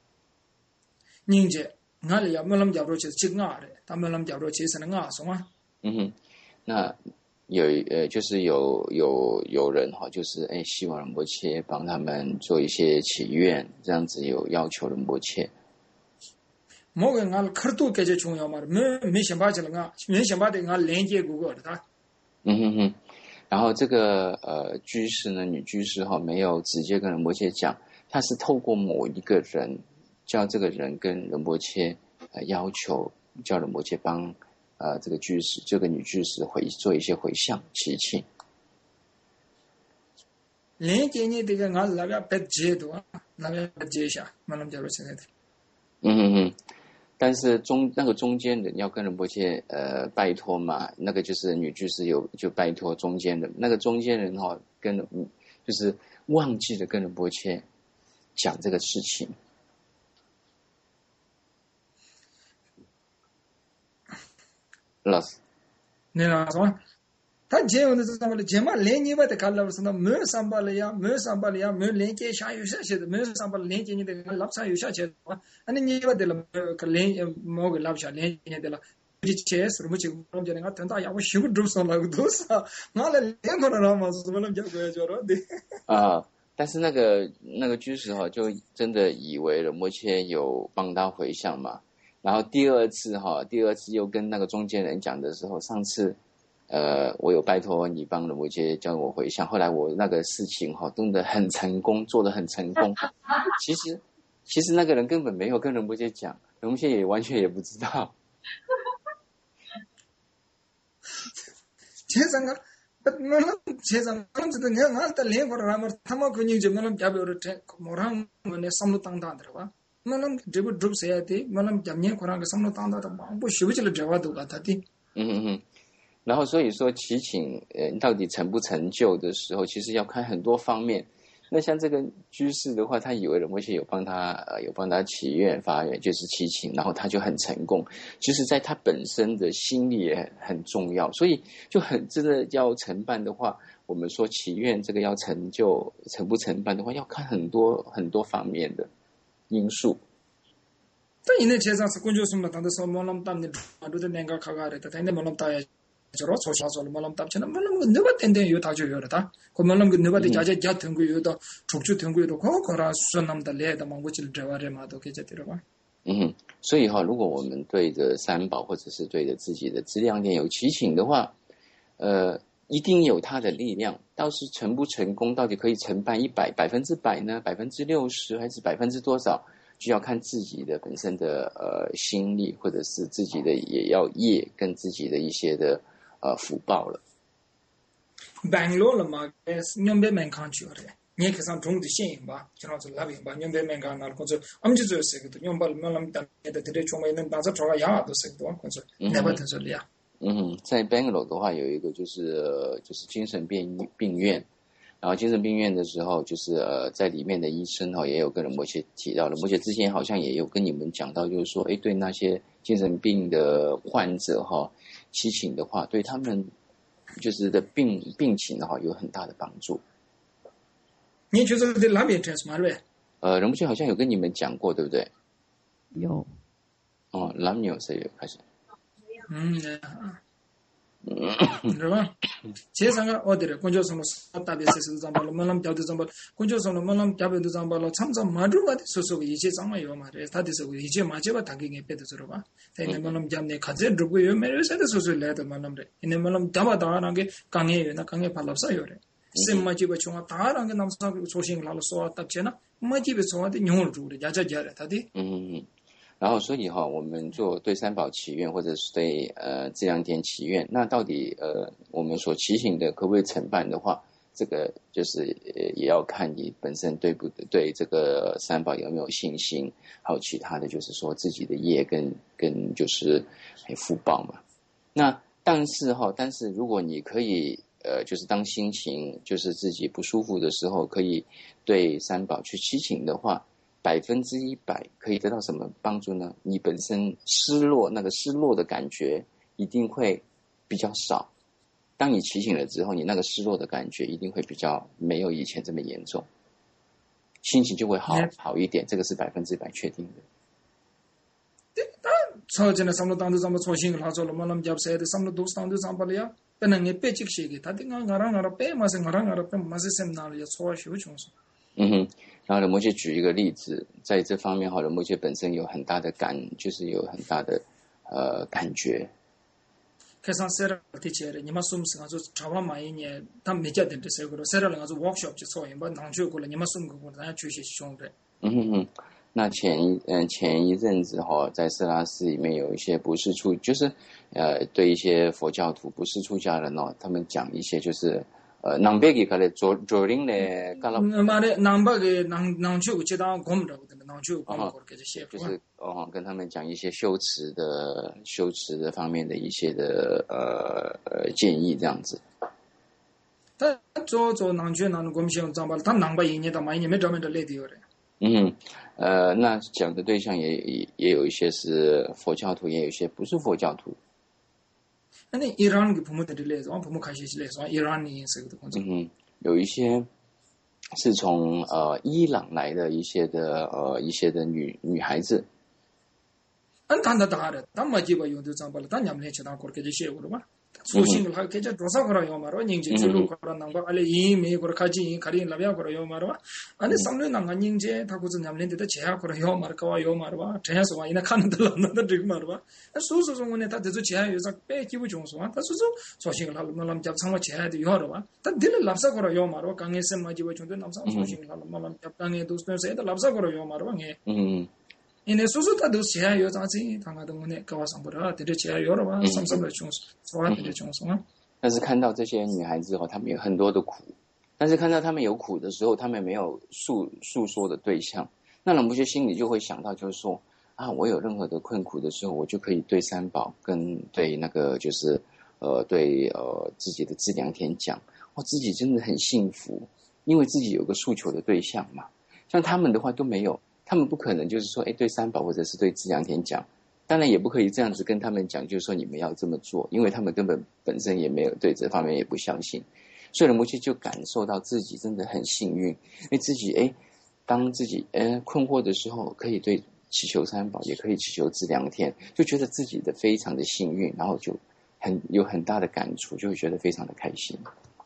닝제 나리야 말람 잡으러 치 지가래. 다 말람 잡으러 치서는 가송아. 嗯哼，那有呃，就是有有有人哈，就是哎，希望仁波切帮他们做一些祈愿，这样子有要求仁波切。 뭐가 날 커도 깨져 중요 말. 뭐 미션 바지는가. 미션 바데 날 렌제 그거다. 嗯哼哼，然后这个呃居士呢，女居士哈，没有直接跟仁波切讲，她是透过某一个人，叫这个人跟仁波切呃要求，叫仁波切帮呃这个居士，这个女居士回做一些回向祈请。 렌제니 되게 날 나가 백제도 나가 백제샤. 말람 잡으러 치네. 嗯哼哼。 但是中那个中间人要跟仁波切呃拜托嘛，那个就是女居士有就拜托中间人，那个中间人哈、哦、跟就是忘记了跟仁波切讲这个事情。老师， 你那说，他结婚的时候嘛，结嘛连年把的看了是那没上班了呀，没上班了呀，没连接下有下去的，没上班连接你的拉上有下去的话，那你把的了可连某个拉下连接的了。 제 스르무 지금 전에 같은 다 야고 쉬고 들었어라고 도사 나를连거나 나서 말은 자고야 저러 네 啊，但是那个那个居士哈，就真的以为仁波切有帮他回向嘛，然后第二次哈，第二次又跟那个中间人讲的时候，上次呃我有拜托你帮仁波切叫我回向，后来我那个事情哈弄得很成功，做得很成功，其实其实那个人根本没有跟仁波切讲，仁波切也完全也不知道。 세상아 말람 세상 말람도 내가 나한테 레고를 하면 타마 근육 좀 말람 잡으러 뭐랑 뭐네 삼로 땅다 들어봐 말람 드부 드부 해야 돼 말람 잡냐 거랑 그 삼로 땅다 뭐 쉬우질 잡아도 같아디 嗯嗯嗯，然后所以说祈请呃到底成不成就的时候，其实要看很多方面， 那像这个居士的话，他以为仁波切有帮他呃有帮他祈愿发愿，就是祈请，然后他就很成功。其实，在他本身的心里也很重要，所以就很真的要承办的话，我们说祈愿这个要成就成不成办的话，要看很多很多方面的因素。 但因为这上是工作什么，当的说毛浪当的，马路的那个卡卡的，但因为毛浪大呀。저로 소샤솔 말람 답치나 말람 누가 텐데 요 타죠 요다 고 말람 그 누가 자자 자 등고 요다 족주 등고 요도 고 거라 수선남다 레다 망고질 드와레 마도 게제들어 봐 嗯，所以哈，如果我们对着三宝或者是对着自己的资粮田有祈请的话，呃，一定有它的力量。倒是成不成功，到底可以承办一百百分之百呢？百分之六十还是百分之多少？就要看自己的本身的呃心力，或者是自己的也要业跟自己的一些的。呃，福报了。 Bangalore 了嘛，纽约门槛去了，你看上中的县吧，就那是那边吧，纽约门槛那或者我们就就是个，纽约门那么大，那的这种没能当时找个牙都是个多，或者那边就是这样。 嗯，在 Bangalore 的话，有一个就是呃就是精神病病院，然后精神病院的时候，就是呃在里面的医生哈、哦、也有跟仁波切提到了，而且之前好像也有跟你们讲到，就是说，哎，对那些精神病的患者哈、哦。祈请的话，对他们就是的病病情的话有很大的帮助。 你觉得在哪边这是吗？对？ 呃，仁波切好像有跟你们讲过，对不对？ 有。 哦，南纽是有开始。 嗯，是吧？这三个我的工作什么大别是是怎么了？我们调的怎么？工作什么我们调的怎么了？参照马路嘛的，所说一切怎么有嘛的？他的说一切马就把他给给别的知道吧？但是我们讲的，看这如果有没有谁的说说来的嘛？那么的，因为我们调把当然个刚也有那刚也怕老少有的，什么就把穷啊，当然个那么少重新拉了说搭起呢，没就把从的牛住的，家家家的他的。 嗯。然后，所以哈，我们做对三宝祈愿，或者是对呃资粮田祈愿，那到底呃我们所祈请的可不可以承办的话，这个就是呃也要看你本身对不对这个三宝有没有信心，还有其他的就是说自己的业跟跟就是福报嘛。那但是哈，但是如果你可以呃就是当心情就是自己不舒服的时候，可以对三宝去祈请的话。百分之一百可以得到什么帮助呢？你本身失落那个失落的感觉一定会比较少。当你祈请了之后，你那个失落的感觉一定会比较没有以前这么严重，心情就会好好一点。这个是百分之百确定的。 超前的三路当都咱们重新拉走了嘛，那么讲谁的三路都是当都上不了，本来你别这个些个，他的俺俺俺俺别嘛是俺俺俺别嘛是什么哪里也错学穷说。 嗯哼。然后仁波切举一个例子，在这方面哈，仁波切本身有很大的感，就是有很大的呃感觉。 开上塞了的钱了，你们送是俺说茶碗买一年，他没家的这些个了，塞了俺说 workshop 就做，把拿去过了，你们送过了，咱去些兄弟。 嗯哼哼，那前一嗯前一阵子哈，在色拉寺里面有一些不是出，就是呃对一些佛教徒不是出家人哦，他们讲一些就是。呃，南北个嘞，左左邻嘞，干了。 妈的，南北个南南区其他公着的，南区公过给这些。 就是哦，跟他们讲一些修持的修持的方面的一些的呃呃建议，这样子。 他做做南区南公修长吧，他南北一年到每一年没专门的来的有的。 嗯，呃，那讲的对象也也也有一些是佛教徒，也有一些不是佛教徒。 那伊朗的父母的来说，父母开始来说，伊朗的这个工作。 嗯，有一些是从呃伊朗来的一些的呃一些的女女孩子。 俺谈的大的，咱没几个用的长不了，咱伢们去当过给这些个嘛。初心的话，给这多少个人用嘛？我人家走路过来能把阿拉伊没过来开机，开的那边过来用嘛？对吧？俺那上头那个人家，他估计伢们的钱过来用嘛？搞用嘛？对吧？这样说话，人家看得到那的这个嘛？对吧？那所以说说我呢，他这种钱有啥白几不穷说啊？他说说初心了，我们家长了钱的要对吧？他这了垃圾过来用嘛？对吧？刚开始嘛几不穷的，那上初心了，我们家刚开都是谁的垃圾过来用嘛？对吧？ 嗯。 因为叔叔他都钱有啥子，他们都我呢搞上不了，这点钱有了吧？什么什么穷说，说话这点穷说啊。 但是看到这些女孩子后，她们有很多的苦，但是看到她们有苦的时候，她们没有诉诉说的对象，那仁波切心里就会想到，就是说啊，我有任何的困苦的时候，我就可以对三宝跟对那个就是呃对呃自己的资粮田讲，我自己真的很幸福， 因为自己有个诉求的对象嘛。像他们的话都没有，他们不可能就是说，哎，对三宝或者是对资粮田讲，当然也不可以这样子跟他们讲，就是说你们要这么做，因为他们根本本身也没有对这方面也不相信。所以仁波切就感受到自己真的很幸运，因为自己哎，当自己哎困惑的时候，可以对祈求三宝，也可以祈求资粮田，就觉得自己的非常的幸运，然后就很有很大的感触，就会觉得非常的开心。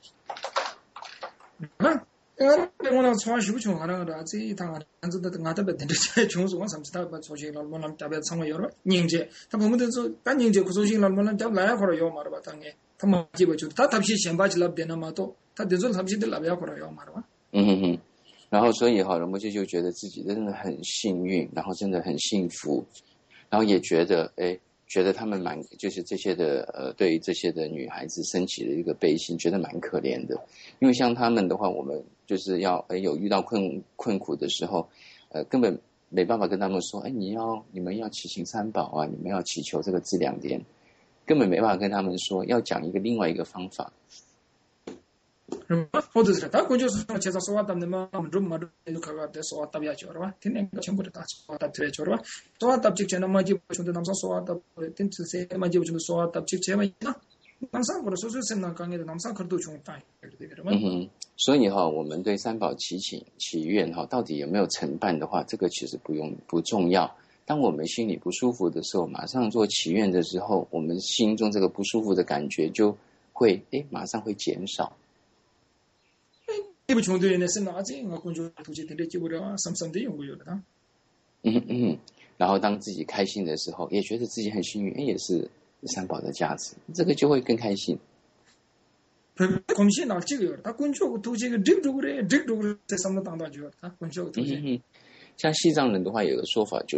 嗯，我那超修穷，那个这一趟，但是他他他别等着在穷说，我上次他把超修了，我那特别常我有了凝结，他不么的说，他凝结可超修了，我那叫来或者要嘛的吧，当然他没记不住，他特别先把起来变那么多，他这种特别的来要或者要嘛的吧。 嗯哼哼。然后所以哈，仁波切就觉得自己真的很幸运，然后真的很幸福，然后也觉得哎。觉得他们蛮就是这些的呃，对于这些的女孩子升起了一个悲心，觉得蛮可怜的。因为像他们的话，我们就是要哎有遇到困困苦的时候，呃，根本没办法跟他们说，哎，你要你们要祈请三宝啊，你们要祈求这个资粮田，根本没办法跟他们说，要讲一个另外一个方法。 嗯，或者是他过去是介绍说话，他们嘛，我们中嘛都都看个在说话特别久了吧？天天全部都打说话特别久了吧？说话特别久，那么就兄弟他们说话特别，天天是那么就就说话特别久嘛，那南山或者说是什么讲的，南山可都穷大，对不对嘛？ 嗯哼，所以哈，我们对三宝祈请祈愿哈，到底有没有承办的话，这个其实不用不重要。当我们心里不舒服的时候，马上做祈愿的时候，我们心中这个不舒服的感觉就会哎马上会减少。 这不穷的人是哪子？我工作途中天天就为了什么什么的用过有的他。 嗯嗯，然后当自己开心的时候，也觉得自己很幸运，也是三宝的加持，这个就会更开心。 公信哪这个有的，他工作途中这个的这个在什么当当就他工作途中。 像西藏人的话，有个说法就是，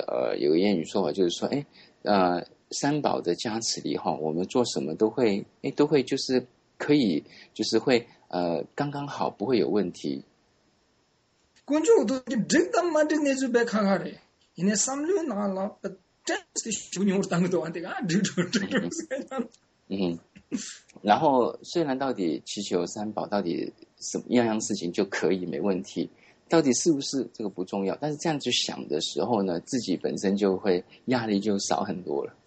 呃，有个谚语说法就是说，哎，呃，三宝的加持里哈，我们做什么都会，哎，都会就是可以，就是会。呃，刚刚好不会有问题。 工作都这他妈的那就别看看嘞，因为三六拿了，真是修牛当多的啊，这种这种是样。 嗯，然后虽然到底祈求三宝到底什么样样事情就可以没问题，到底是不是这个不重要，但是这样去想的时候呢，自己本身就会压力就少很多了。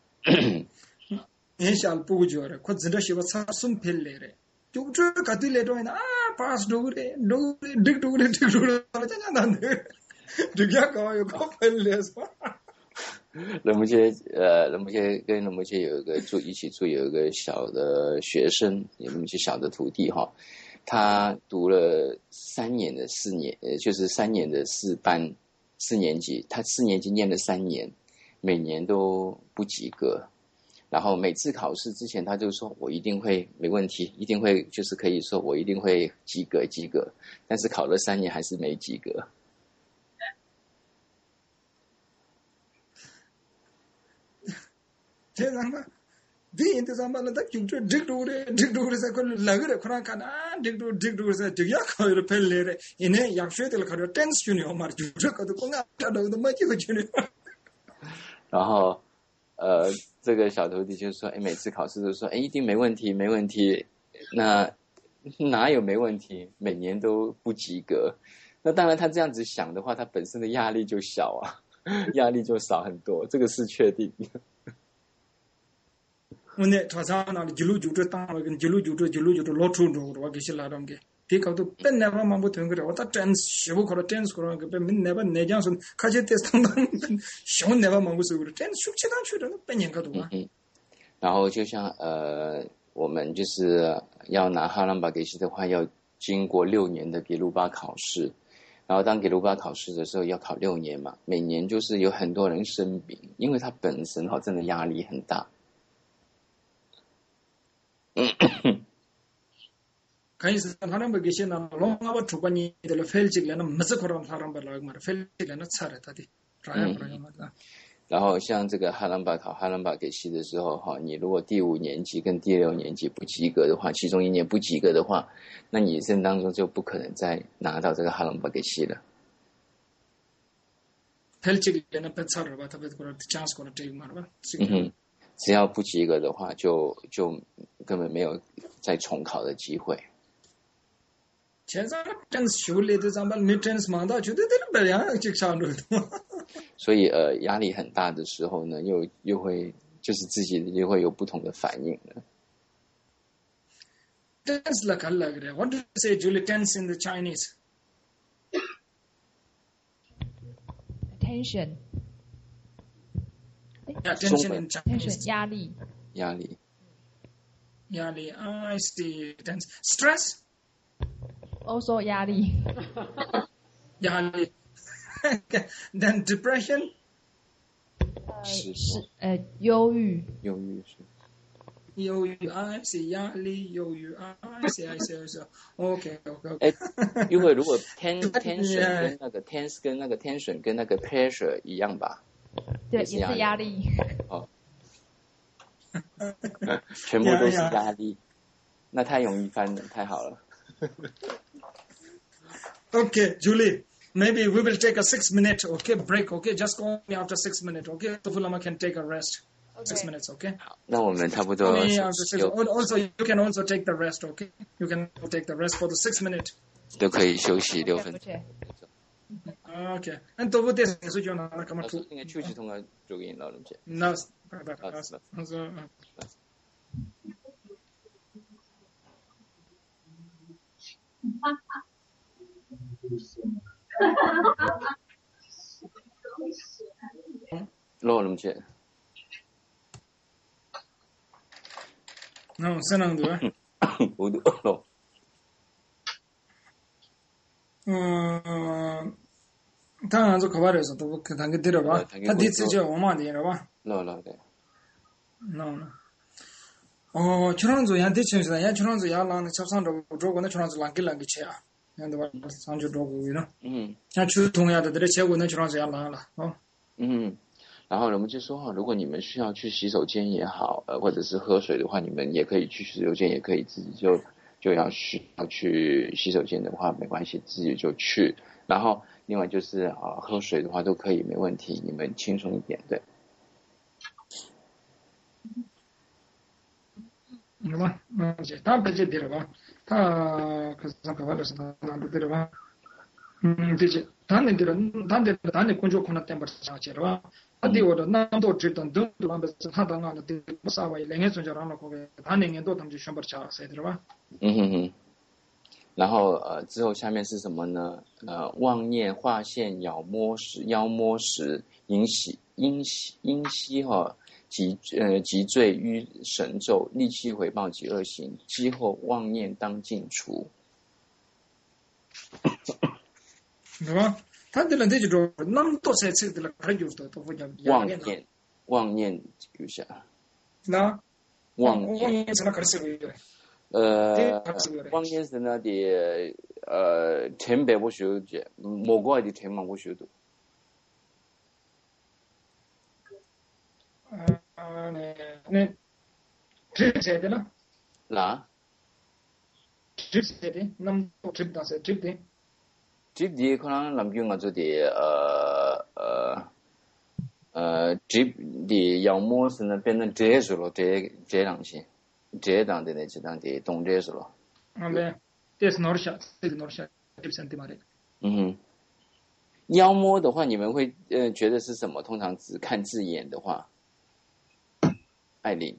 你想不觉得？我真的喜欢擦松皮来的。就这个对来着呢啊，巴适多的，多的，这多的，这多的，这家难的，这家搞有搞分了是吧？ 仁波切呃，仁波切跟仁波切有一个住一起住，有一个小的学生，有那么些小的徒弟哈，他读了三年的四年，呃，就是三年的四班四年级，他四年级念了三年，每年都不及格。然后每次考试之前，他就说我一定会没问题，一定会就是可以说我一定会及格及格，但是考了三年还是没及格。 这样吧，这印度上班了，他就这这多的，这多的在可能那个的可能看啊，这多这多在这样考的分类的，因为养学的了考的 tense 去呢嘛，就这个都光啊，他都都没几个去呢。 然后。呃，这个小徒弟就说：“哎，每次考试都说，哎，一定没问题，没问题。那哪有没问题？每年都不及格。那当然，他这样子想的话，他本身的压力就小啊，压力就少很多，这个是确定的。 我呢，他上那里一路就这当了，跟一路就这一路就这老出着，我给些拉上给。这考都本来嘛忙不通个，我他真是不考了，真是考了个，本没那把那讲说，看见这当当，想那把忙不是个，真是去当去的，那半年个多啊。 嗯，然后就像呃，我们就是要拿哈兰巴给西的话，要经过六年的给鲁巴考试，然后当给鲁巴考试的时候要考六年嘛，每年就是有很多人生病，因为他本身哈真的压力很大。 看意思，他那边给些那龙阿我出关你的了，飞进来那没事可能他那边来嘛，飞进来那差了他的，啥样不样嘛的。 然后像这个哈兰巴考哈兰巴给西的时候哈，你如果第五年级跟第六年级不及格的话，其中一年不及格的话，那你一生当中就不可能再拿到这个哈兰巴给西了。 飞进来那不差了吧？他不是过来讲是过来这个嘛了吧？ 嗯哼，只要不及格的话，就就根本没有再重考的机会。 제가 tense 쇼레도 잠발 미 tense 망다 주도 되는 거야 직상으로 所以呃压力很大的时候呢，又又会就是自己又会有不同的反应了。 tense like Allah kare. What do you say, Julie? Tense in the Chinese? Tension. Yeah, tension in Chinese. Tension 压力。 压力。 压力 oh, I see. Tense. Stress? Also 压力。 压力。Then depression? 呃是呃忧郁。 忧郁是。 忧郁 I see 压力忧郁 I see I see I see OK OK OK 哎，因为如果 ten tension 跟那个 tense 跟那个 tension 跟那个 pressure 一样吧？ 对，也是压力。 哦，全部都是压力，那太容易翻了，太好了。 Okay, Julie, maybe we will take a six minute okay break. Okay, just call me after six minutes. Okay, Tofulama can take a rest. Six minutes, okay? 好，那我们差不多。 Also, you can also take the rest, okay? You can take the rest for the six minutes. 都可以休息六分钟。 Okay. And to what is it you know? Come to. 应该休息通过就给你了，对不对？ 那是，那是，那是。 落了么去？ No, senang dua. Udah lo. 음, 당한 저 가발에서 또 그 단계 들어봐. 다 디스지 오마디 알아봐. No, no, 네. No, no. 어, 저런저 야한테 친구다. 야 저런저 야랑 접상도 저거는 저런저 랑길랑기 쳐야. 근데 와 상주 도고 이나. 음. 야 주동야들의 최고는 저런저 야랑라. 어. 음. 然后我们就说哈，如果你们需要去洗手间也好，呃，或者是喝水的话，你们也可以去洗手间，也可以自己就就要需要去洗手间的话，没关系，自己就去。然后另外就是啊、呃，喝水的话都可以，没问题，你们轻松一点，对。 有吗？嗯，他不接对了吧？他可是上课的时候他不对了吧？嗯，对的，他那对了，他那他那工作可能点不上去了吧？ 아디오도 남도 지던 등도 남베서 하다가는 무사와이 랭해선저라는 거에 단행에도 담지 쉔버차 세들어봐. 嗯哼哼。然后呃之后下面是什么呢？呃妄念划线咬摸时妖摸时引起因息因息哈及呃及罪于神咒戾气毁谤及恶行之后妄念当尽除。 对吧？ 他들은 되지도 남도 세세들 가지고도 또 그냥 妄念妄念有下那妄念是那个是不是呃妄念是那的呃天白不修的某个的天嘛不修的呃呢呢这些的呢啦这些的남도 집 다세 집的 집 뒤에 그냥 남겨 가지고呃呃呃집 뒤에 양모스呢变成这时候这这两些这当的呢这当的动这时候啊对这是norša这个norša 집 centimeter 嗯哼妖魔的话你们会呃觉得是什么通常只看字眼的话艾琳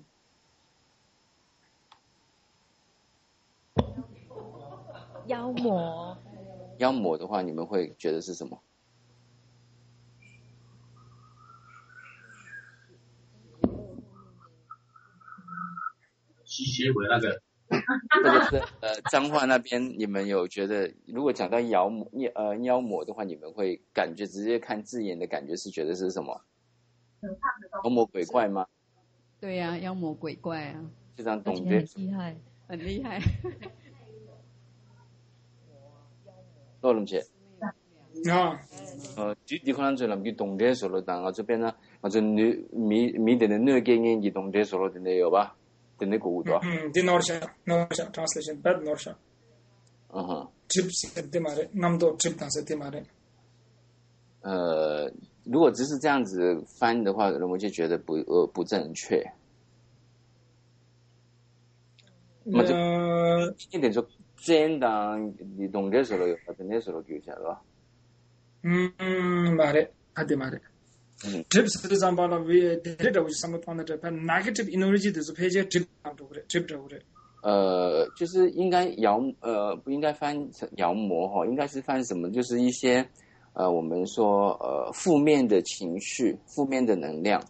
妖魔妖魔的话，你们会觉得是什么？ 吸血鬼那个， 或者是呃彰化那边，你们有觉得，如果讲到妖魔呃妖魔的话，你们会感觉直接看字眼的感觉是觉得是什么？妖魔鬼怪吗？ 对呀、啊，妖魔鬼怪啊， 非常懂得，很厉害， 很厉害。 多龙姐。 啊， 呃，就你可能就諗住動這所咯，但我這邊呢，我就你米米的那個經驗移動這所咯，真的有吧？真的古多。 嗯，啲norša norša translation bad norša。 嗯哼。 trip se de mare，nam do trip dan se de mare。 呃，如果只是这样子翻的话，可能我就觉得不呃不正确。 呃， 一点就 젠당 이 동대서로 같은데서로 교사로. 음, 말해. 하대 말해. 음. Trips example we did was some upon the negative energy this page trip out of it, trip over it. 呃，就是应该摇呃不应该翻成摇魔哈，应该是翻什么？就是一些呃我们说呃负面的情绪、负面的能量。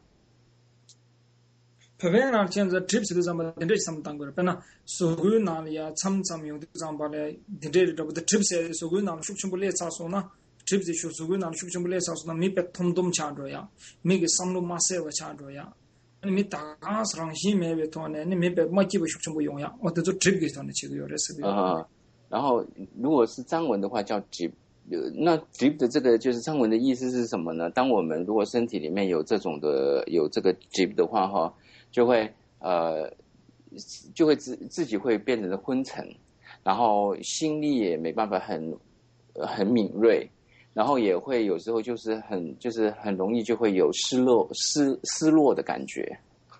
Pavena change the trips example did some tango pena so good nalia some some yung example did the trips so good nam shukchumbule sasona trips issue so good nam shukchumbule sasona mi pe thumdum chadroya mi ge samlu mase wa chadroya mi ta gas rang hi me be tone ni mi pe ma ki ba shukchumbu yung ya o de trip ge tone chi yo res bi 啊，然后如果是藏文的话叫 jib， 那 jib 的这个就是藏文的意思是什么呢？当我们如果身体里面有这种的有这个 jib 的话哈，就会呃就会自自己会变成昏沉，然后心力也没办法很很敏锐，然后也会有时候就是很就是很容易就会有失落失失落的感觉。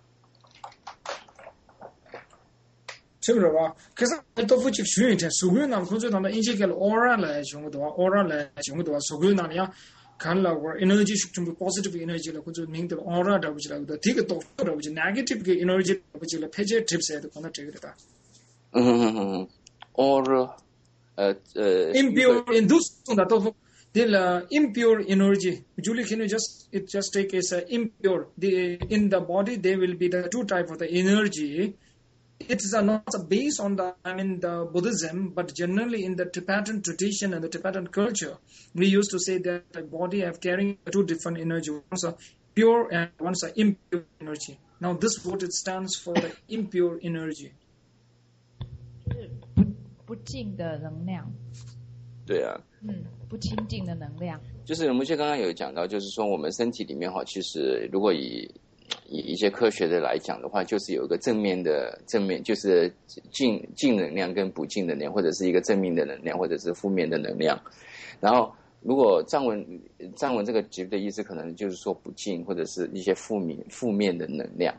是不是吧？可是都不去学一点，所有那工作他们一起给了 aura 来用的话 ，aura 来用的话，所有那里呀，看了我 energy 全部 positive energy 了，或者明的 aura 的不起来的，这个都的不起 negative 的 energy 不起来，配置 tips 的可能这个的。 嗯嗯嗯嗯 ，aura， 呃呃 impure induce 的都不。The uh, impure energy. Julie, can you just it just take as uh, impure? The in the body there will be the two type of the energy. It's uh, not uh, based on the I mean the Buddhism, but generally in the Tibetan tradition and the Tibetan culture, we used to say that the body have carrying two different energy. One's a pure and one's a impure energy. Now this word it stands for the impure energy. 不不净的能量。 对啊。 嗯，不清净的能量。 就是我们就刚刚有讲到，就是说我们身体里面哈，其实如果以以一些科学的来讲的话，就是有一个正面的正面，就是净净能量跟不净能量，或者是一个正面的能量，或者是负面的能量。然后如果藏文藏文这个词的意思，可能就是说不净，或者是一些负面负面的能量。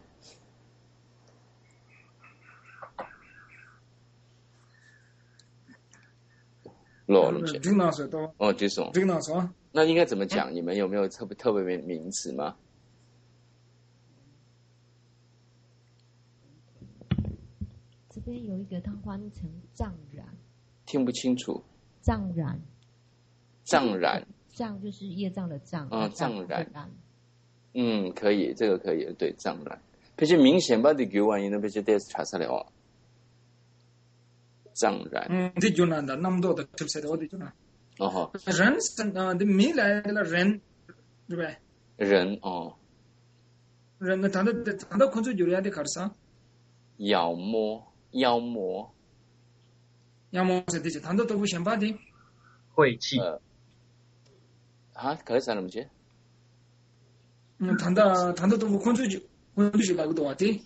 落了解。哦，这种。那应该怎么讲？你们有没有特别特别名词吗？ 这边有一个，它翻成藏染。 听不清楚。 藏染。 藏染。 藏就是业障的藏。 啊，藏染。嗯，可以，这个可以，对，藏染。比较明显吧，的九万音的比较得查出来哦。藏染。 嗯，这就难的，那么多的特色的，我的就难。 哦哈。 人是呃，的米来的人，对不对？ 人哦。 人的他的他的工作就来的开始啊。 妖魔，妖魔。 妖魔是的，就他的都不先把的。 晦气。 呃。啊，开始怎么讲？ 嗯，他的他的都不工作就工作就那个多少的。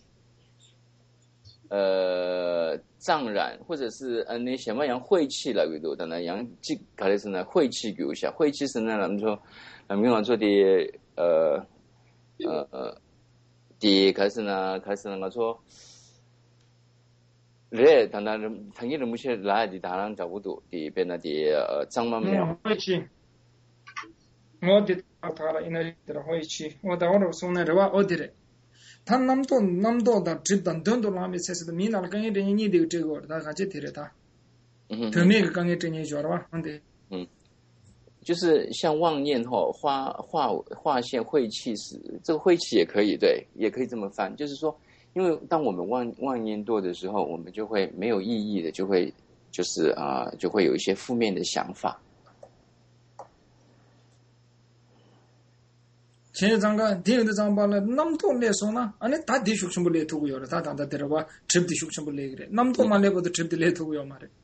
呃，藏染或者是呃，你什么样晦气来维度的呢？样即搞的是呢晦气留下，晦气是呢，咱们说，咱们讲做的呃呃呃，第开始呢，开始呢，我说，热，当然，ทั้งนี้เราไม่ใช่来的，当然找不到的，变那的呃脏嘛没有。 晦气，我的他了，因为的晦气，我到我送那的话，我的嘞。他那么多那么多的直等等都拉没才是的，米那了刚一整年的这个，他还去提了他， 嗯， 他每个刚一整年做了吧，对， 嗯，就是像妄念哈，化化化现晦气时，这个晦气也可以对，也可以这么翻，就是说，因为当我们妄妄念多的时候，我们就会没有意义的，就会就是啊、呃，就会有一些负面的想法。 现在咱个第二个咱把了那么多来说呢，俺那大地属什么来投个了，他当他得了吧，吃的属什么来个，那么多嘛来不得吃的来投个嘛的。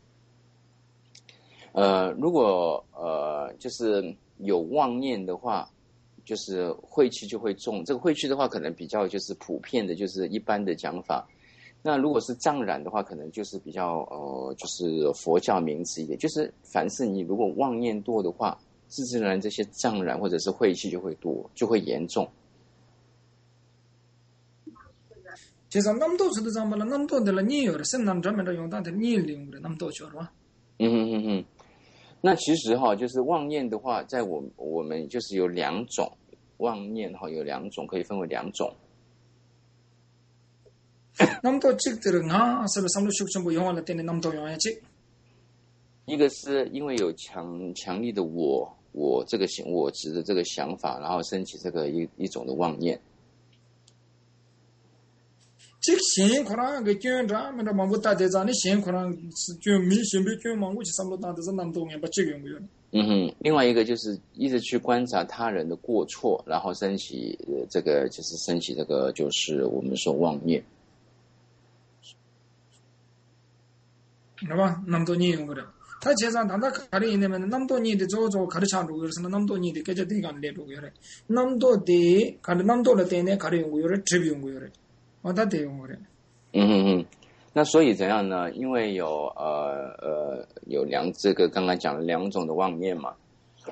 呃，如果呃就是有妄念的话，就是晦气就会重。这个晦气的话，可能比较就是普遍的，就是一般的讲法。那如果是藏染的话，可能就是比较呃就是佛教名词一点，就是凡是你如果妄念多的话。自自然然这些障染或者是晦气就会多，就会严重。 제가 남도 수도 잠발라 남도 될라 니요를 선남 점에다 용다데 니리용을 남도 줘라。 嗯哼哼哼，那其实哈，就是妄念的话，在我我们就是有两种妄念哈，有两种可以分为两种。 남도 찍들은 아, 서로 삼로 숙성부 영화를 때는 남도 영화지. 一个是因为有强强力的我我这个我执的这个想法，然后升起这个一一种的妄念。 즉 신코랑 그 견자면 뭐부터 대자니 신코랑 좀 미신비 좀 망고지 삼로 다데서 남동에 받지 용요. 嗯哼，另外一个就是一直去观察他人的过错，然后升起呃这个就是升起这个就是我们说妄念。 봐 남도니 용거래. 다 제산 단다 가리 있으면 남도니데 저저 가르쳐주고 그래서 남도니데 깨져 대간 내고 그래. 남도데 가르 남도를 때네 가리 용고요를 트비 용고요를. 어다 대 용거래. 嗯哼哼，那所以怎样呢？因为有呃呃有两这个刚刚讲了两种的妄念嘛。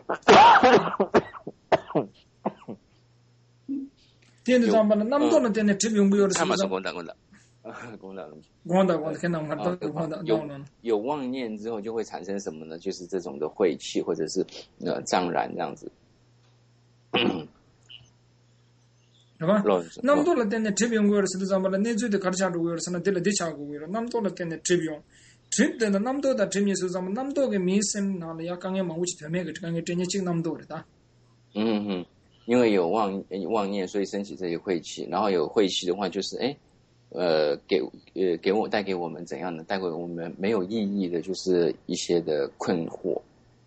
电子上班的남도는 때네 트비 용고요를. 看嘛，是公打公打。 公打公打公打，看到看到公打。 有有妄念之后，就会产生什么呢？就是这种的晦气，或者是呃障然这样子。 是吧？남도를 때는 트비용고를 쓰는 사람은 내주도 가르쳐주고 그래서는 들을 대차고 그래. 남도를 때는 트비용. 트비는 남도다 트비 쓰는 사람은 남도의 미심 나는 약간의 망우치 때문에 그 강에 전혀 지금 남도다. 嗯嗯，因为有妄妄念，所以升起这些晦气，然后有晦气的话，就是哎。 呃，给呃给我带给我们怎样的？带给我们没有意义的，就是一些的困惑。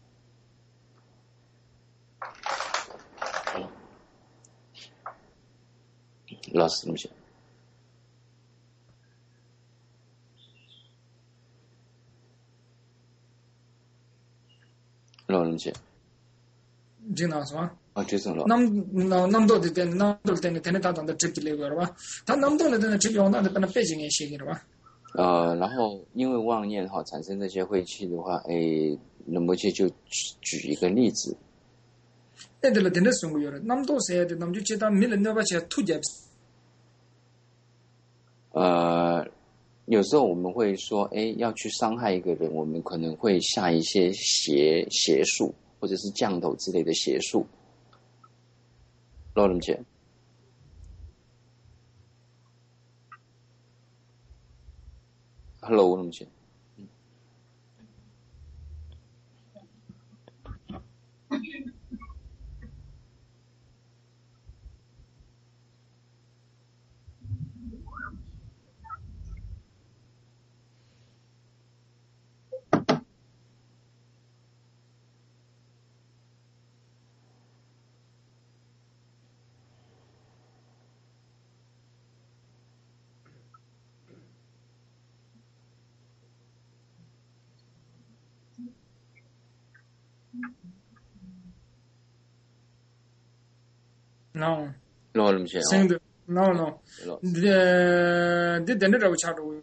老师，对不起。老师，对不起。 这哪是吧？ 아, 죄송해요. 남, 남도도 때는, 남도도 때는, 때는 다 단다 trực接봐. 다 남도는 때는直接用那的本背景也写给了吧。 呃，然后因为妄念哈产生这些晦气的话，哎，能不就就举一个例子？ 애들은 되는 순구요. 남도 세야 돼. 남주 제다 밀은 너바치 투잡. 呃，有时候我们会说，哎，要去伤害一个人，我们可能会下一些邪邪术，或者是降头之类的邪术。 Lord姐 ，Hello， 龙姐。 No. No,龙姐。 생도. No, no. 데, 데 데네라고 차도.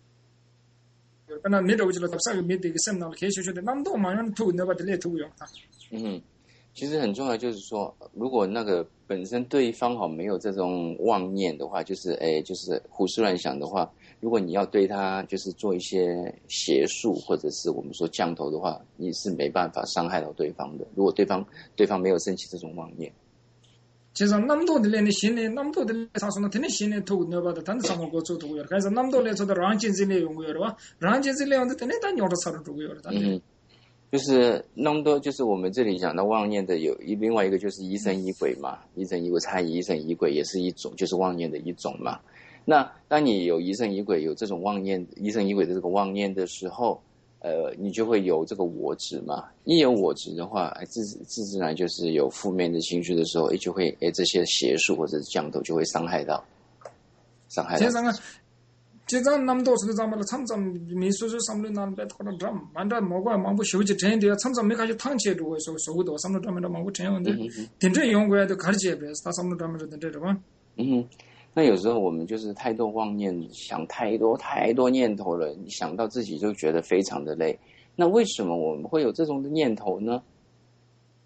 그러나 내려오지 답사가 밑에 셈나를 계셔셔도 남도 많은 투 내바들레 투요. 嗯，其实很重要，就是说，如果那个本身对方哈没有这种妄念的话，就是哎，就是胡思乱想的话，如果你要对他就是做一些邪术，或者是我们说降头的话，你是没办法伤害到对方的。如果对方对方没有升起这种妄念。 제가 남도들레는 신에 남도들 사소는 되는 신에 투 내바다 단 상고 저도요. 그래서 남도에서도 랑진질레 용고요. 랑진질레 온데 때는 단 여러 살을 두고요. 嗯，就是那么多，就是我们这里讲到妄念的有一另外一个就是疑神疑鬼嘛，疑神疑鬼，猜疑神疑鬼也是一种，就是妄念的一种嘛。那当你有疑神疑鬼，有这种妄念、疑神疑鬼的这个妄念的时候，呃，你就会有这个我执嘛。一有我执的话，自自自然就是有负面的情绪的时候，就会哎这些邪术或者是降头就会伤害到，伤害到。 제가 남도에서 잠을 참참 미소서 삼는 날 배터는 좀 만다 먹어 망고 쇼지 트렌드야 참참 메가지 탕체도 해서 소고도 삼는 점에 망고 트렌드인데 진짜 연구에도 가르치에 비해서 다 삼는 점에 된대로 봐. 嗯，那有时候我们就是太多妄念，想太多太多念头了，你想到自己就觉得非常的累。那为什么我们会有这种的念头呢？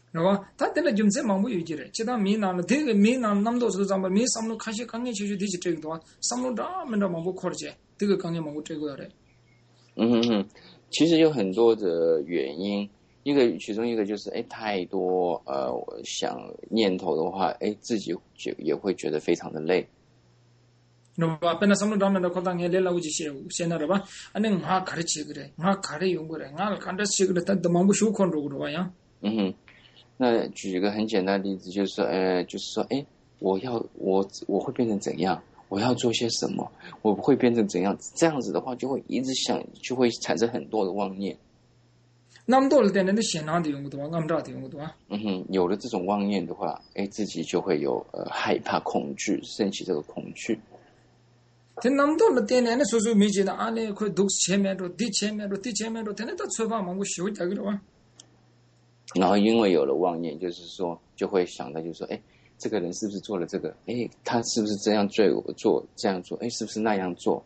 是吧？他得了就这忙不有劲嘞，其他没拿了，这个没拿那么多是咱们没上路开始刚刚去去提起这个多，上路这么着忙不考虑去，这个刚刚忙不这个嘞。 嗯哼哼，其实有很多的原因，一个其中一个就是哎太多呃想念头的话，哎自己就也会觉得非常的累。 是吧？本来上路这么着可当年来了我就写写那了吧？啊，那我考虑起个嘞，我考虑用过嘞，我看这写个嘞，他都忙不修考虑过了呀。 嗯哼，那举一个很简单的例子，就是说，呃，就是说，哎，我要我我会变成怎样？我要做些什么？我会变成怎样？这样子的话，就会一直想，就会产生很多的妄念。 那么多了，点点的写哪的用过多，我们这的用过多。 嗯哼，有了这种妄念的话，哎，自己就会有呃害怕、恐惧，升起这个恐惧。 听那么多了，点点的说说没记得，俺那块都前面着，第前面着，第前面着，天天到厨房忙我修这个了哇。 然后因为有了妄念，就是说就会想到，就是说，哎，这个人是不是做了这个？哎，他是不是这样对我做，这样做？哎，是不是那样做？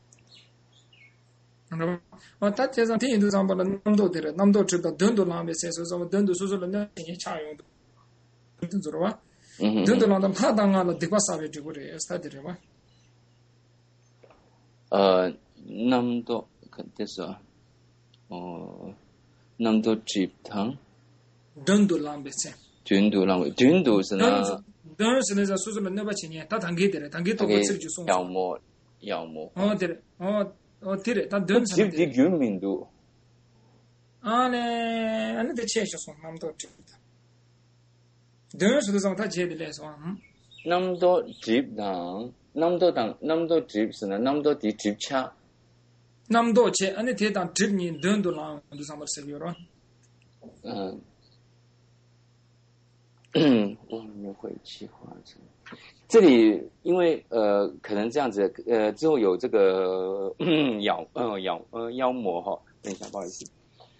啊，他这上天都上把那那么多的了，那么多知道，等都那边sai说什么，等都说说了那天下用的，等知道吧？ 嗯等都让他怕当啊了，对吧？啥位这个的，啥的了吧？ 呃，那么多，看这是啊，哦。那么多集堂， 等都那边sai。 军都啷个？军都是呢？ 等是那个说说了那把钱呢，他堂给的了，堂给多个这个就送。 妖魔，妖魔。 哦对了，哦哦对了，他等是。 集的军民都。 啊呢，啊那得钱是送那么多集的。等是的上他接的来是吧？嗯。 那么多集堂，那么多堂，那么多集是呢？那么多的集车。 那么多钱，俺那天当集你等都啷都上面是有了。 嗯。嗯，忘念晦气化成。这里因为呃，可能这样子，呃，之后有这个嗯妖呃妖呃妖魔哈，等一下，不好意思。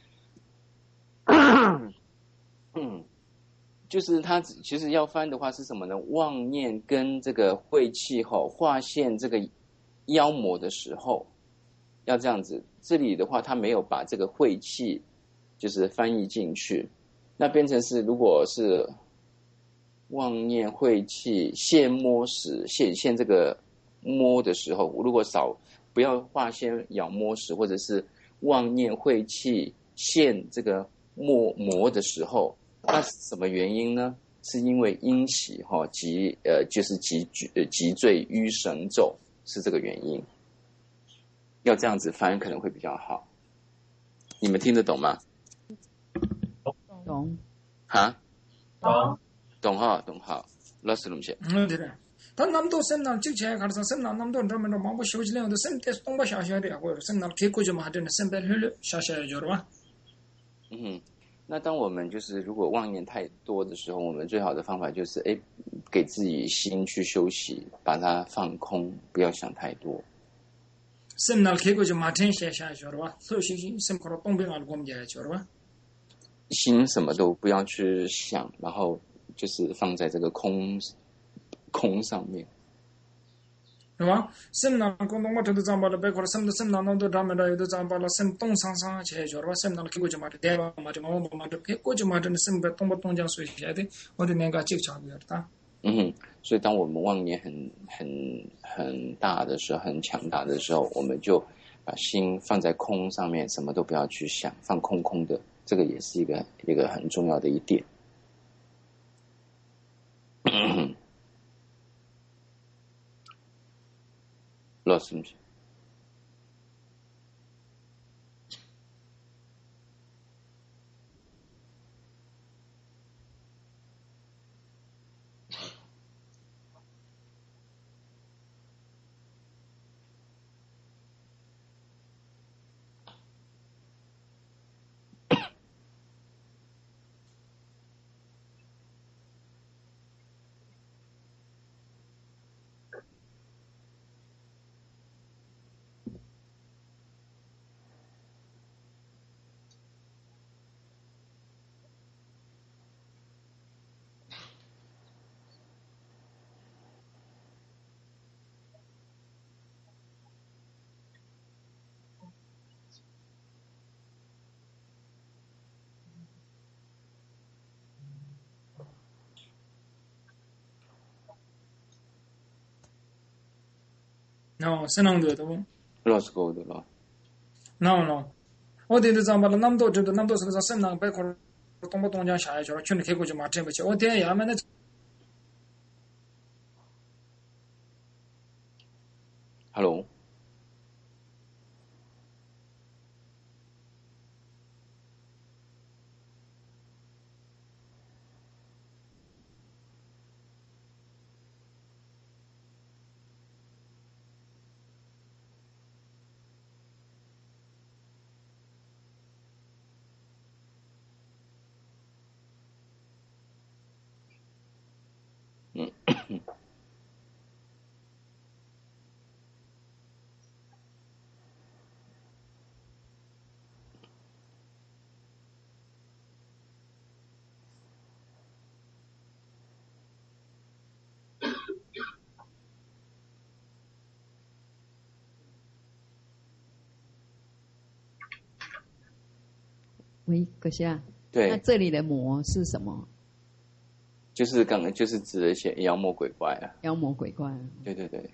嗯，就是他其实要翻的话是什么呢？妄念跟这个晦气哈划线这个妖魔的时候，要这样子。这里的话，他没有把这个晦气就是翻译进去，那变成是如果是。妄念晦气现摸时现现这个摸的时候，如果少不要画先咬摸时，或者是妄念晦气现这个摸磨的时候，那是什么原因呢？是因为阴喜哈及呃就是极呃极罪于神咒，是这个原因。要这样子翻可能会比较好。你们听得懂吗？ 懂。 哈？ 懂。 懂哈，懂哈，老师弄些。 嗯，对的。他那么多省那之前看上省那那么多这么多忙不休息了，都省得东北下下的，或者省那开过去嘛，真的省白了了下下就了吧。 嗯，那当我们就是如果妄念太多的时候，我们最好的方法就是哎，给自己心去休息，把它放空，不要想太多。 省那开过去嘛，真下下就了吧，所以心省可能东北那个我们家就了吧。 心什么都不要去想，然后。就是放在这个空空上面， 是吧？省那广东话这都讲把了，别个省都省那那都咱们这有都讲把了，省东上上去就了吧？省那开过去嘛，这台湾嘛，这我们嘛这开过去嘛，真的省不东北东江水下的，我的那个就差不多的。 嗯哼，所以当我们妄念很很很大的时候，很强大的时候，我们就把心放在空上面，什么都不要去想，放空空的，这个也是一个一个很重要的一点。老师， no senang do to lost go 的了。 no no 我的的咱把那么多这个那么多是个什么白块东北东江下来去了，去你开过去嘛真不去，我点呀嘛那。 Hello。 喂，阁下。 对。 那这里的魔是什么？ 就是刚刚就是指的一些妖魔鬼怪啊。 妖魔鬼怪。 对对对。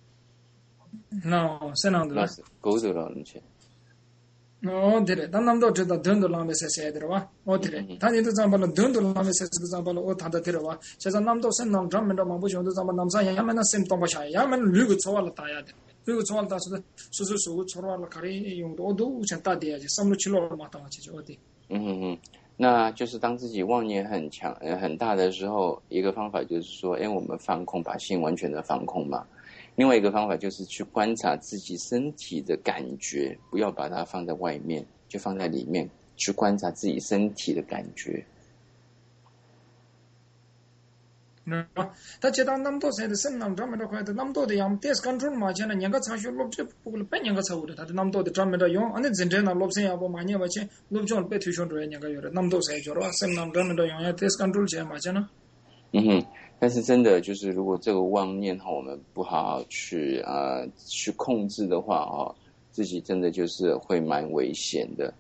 no senang do go 的了你去。 no dire dan nam do da dun do lambe se se dire wa o dire tan ni do zamba lo dun do lambe se se zamba lo o ta da dire wa se za nam do sen nam dram me do ma bu jo do zamba nam sa ya me na sem tong ba sha ya me lu gu chwa la ta ya de lu gu chwa la ta su su su su chwa la kari yong do do u chen ta de ya ji sam lu chi lo ma ta ma chi jo de 嗯嗯嗯，那就是当自己妄念很强、呃、很大的时候，一个方法就是说，哎，我们放空，把心完全的放空嘛。另外一个方法就是去观察自己身体的感觉，不要把它放在外面，就放在里面，去观察自己身体的感觉。 那他觉得那么多谁的身上专门的快的那么多的样 test control 嘛，现在人家查询录这不了半年个查的，他的那么多的专门的用，那真正的录线要不嘛年吧钱，录这被推销出来人家有的那么多谁觉得身上专门的用要 test control 钱嘛钱呢？ 嗯哼，但是真的就是，如果这个妄念哈，我们不好好去啊、呃、去控制的话哈，自己真的就是会蛮危险的。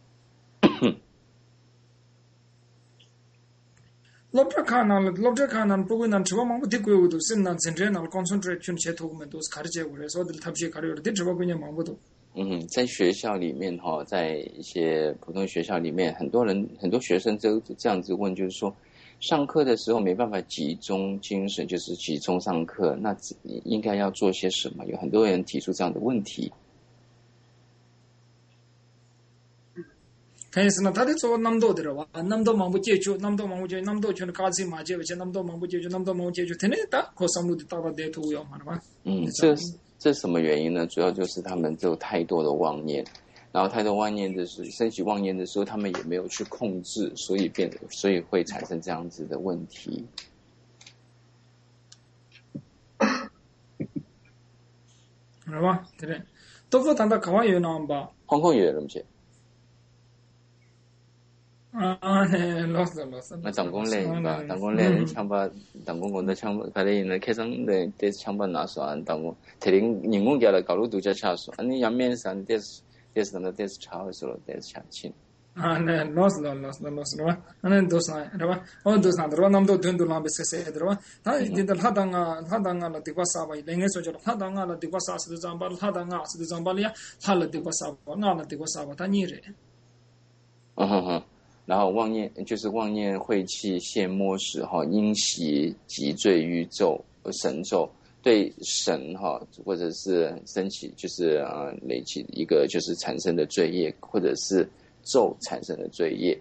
lobja kanal lobja kanal bugunan chwa mambu dikwe do simnan zenrenal concentrate chun che to men dos karje ure so del tabje kare ure de chwa gunya mambu do 嗯，在学校里面哈，在一些普通学校里面，很多人很多学生就这样子问，就是说，上课的时候没办法集中精神，就是集中上课，那应该要做些什么？有很多人提出这样的问题。 그래서 다들 저 남도 들어와 남도 망부 제주 남도 망부 제주 남도 전 가지 마제 제 남도 망부 제주 남도 망부 제주 되네다 고삼루도 따라 대토요 말마 嗯，这这什么原因呢？主要就是他们有太多的妄念，然后太多妄念的时候，升起妄念的时候，他们也没有去控制，所以变，所以会产生这样子的问题。 是吧？对。都不谈到考完有那吧？ 航空也了解。 啊，네 lost lost. 나 당공래, 당공래 참바, 당공군데 참바, 가래 있는 개성대 데스 참바 나서 안 당공, 대링 인공계라 가로 두자 차서, 아니 양면산 데스 데스나 데스 차서로 데스 차친. 아, 네 lost lost lost. 봐. 아니 도스나, 봐. 어 도스나 들어 남도 된도랑 베세세 들어. 다 이들 하다가 하다가 디과사바 랭에서 저 하다가 디과사스 잠발 하다가 스 잠발이야. 할 디과사바 나나 디과사바 다니래. 어허허. 然后妄念就是妄念晦气现末时哈，因袭集罪于咒神咒，对神哈或者是升起就是呃累积一个就是产生的罪业，或者是咒产生的罪业。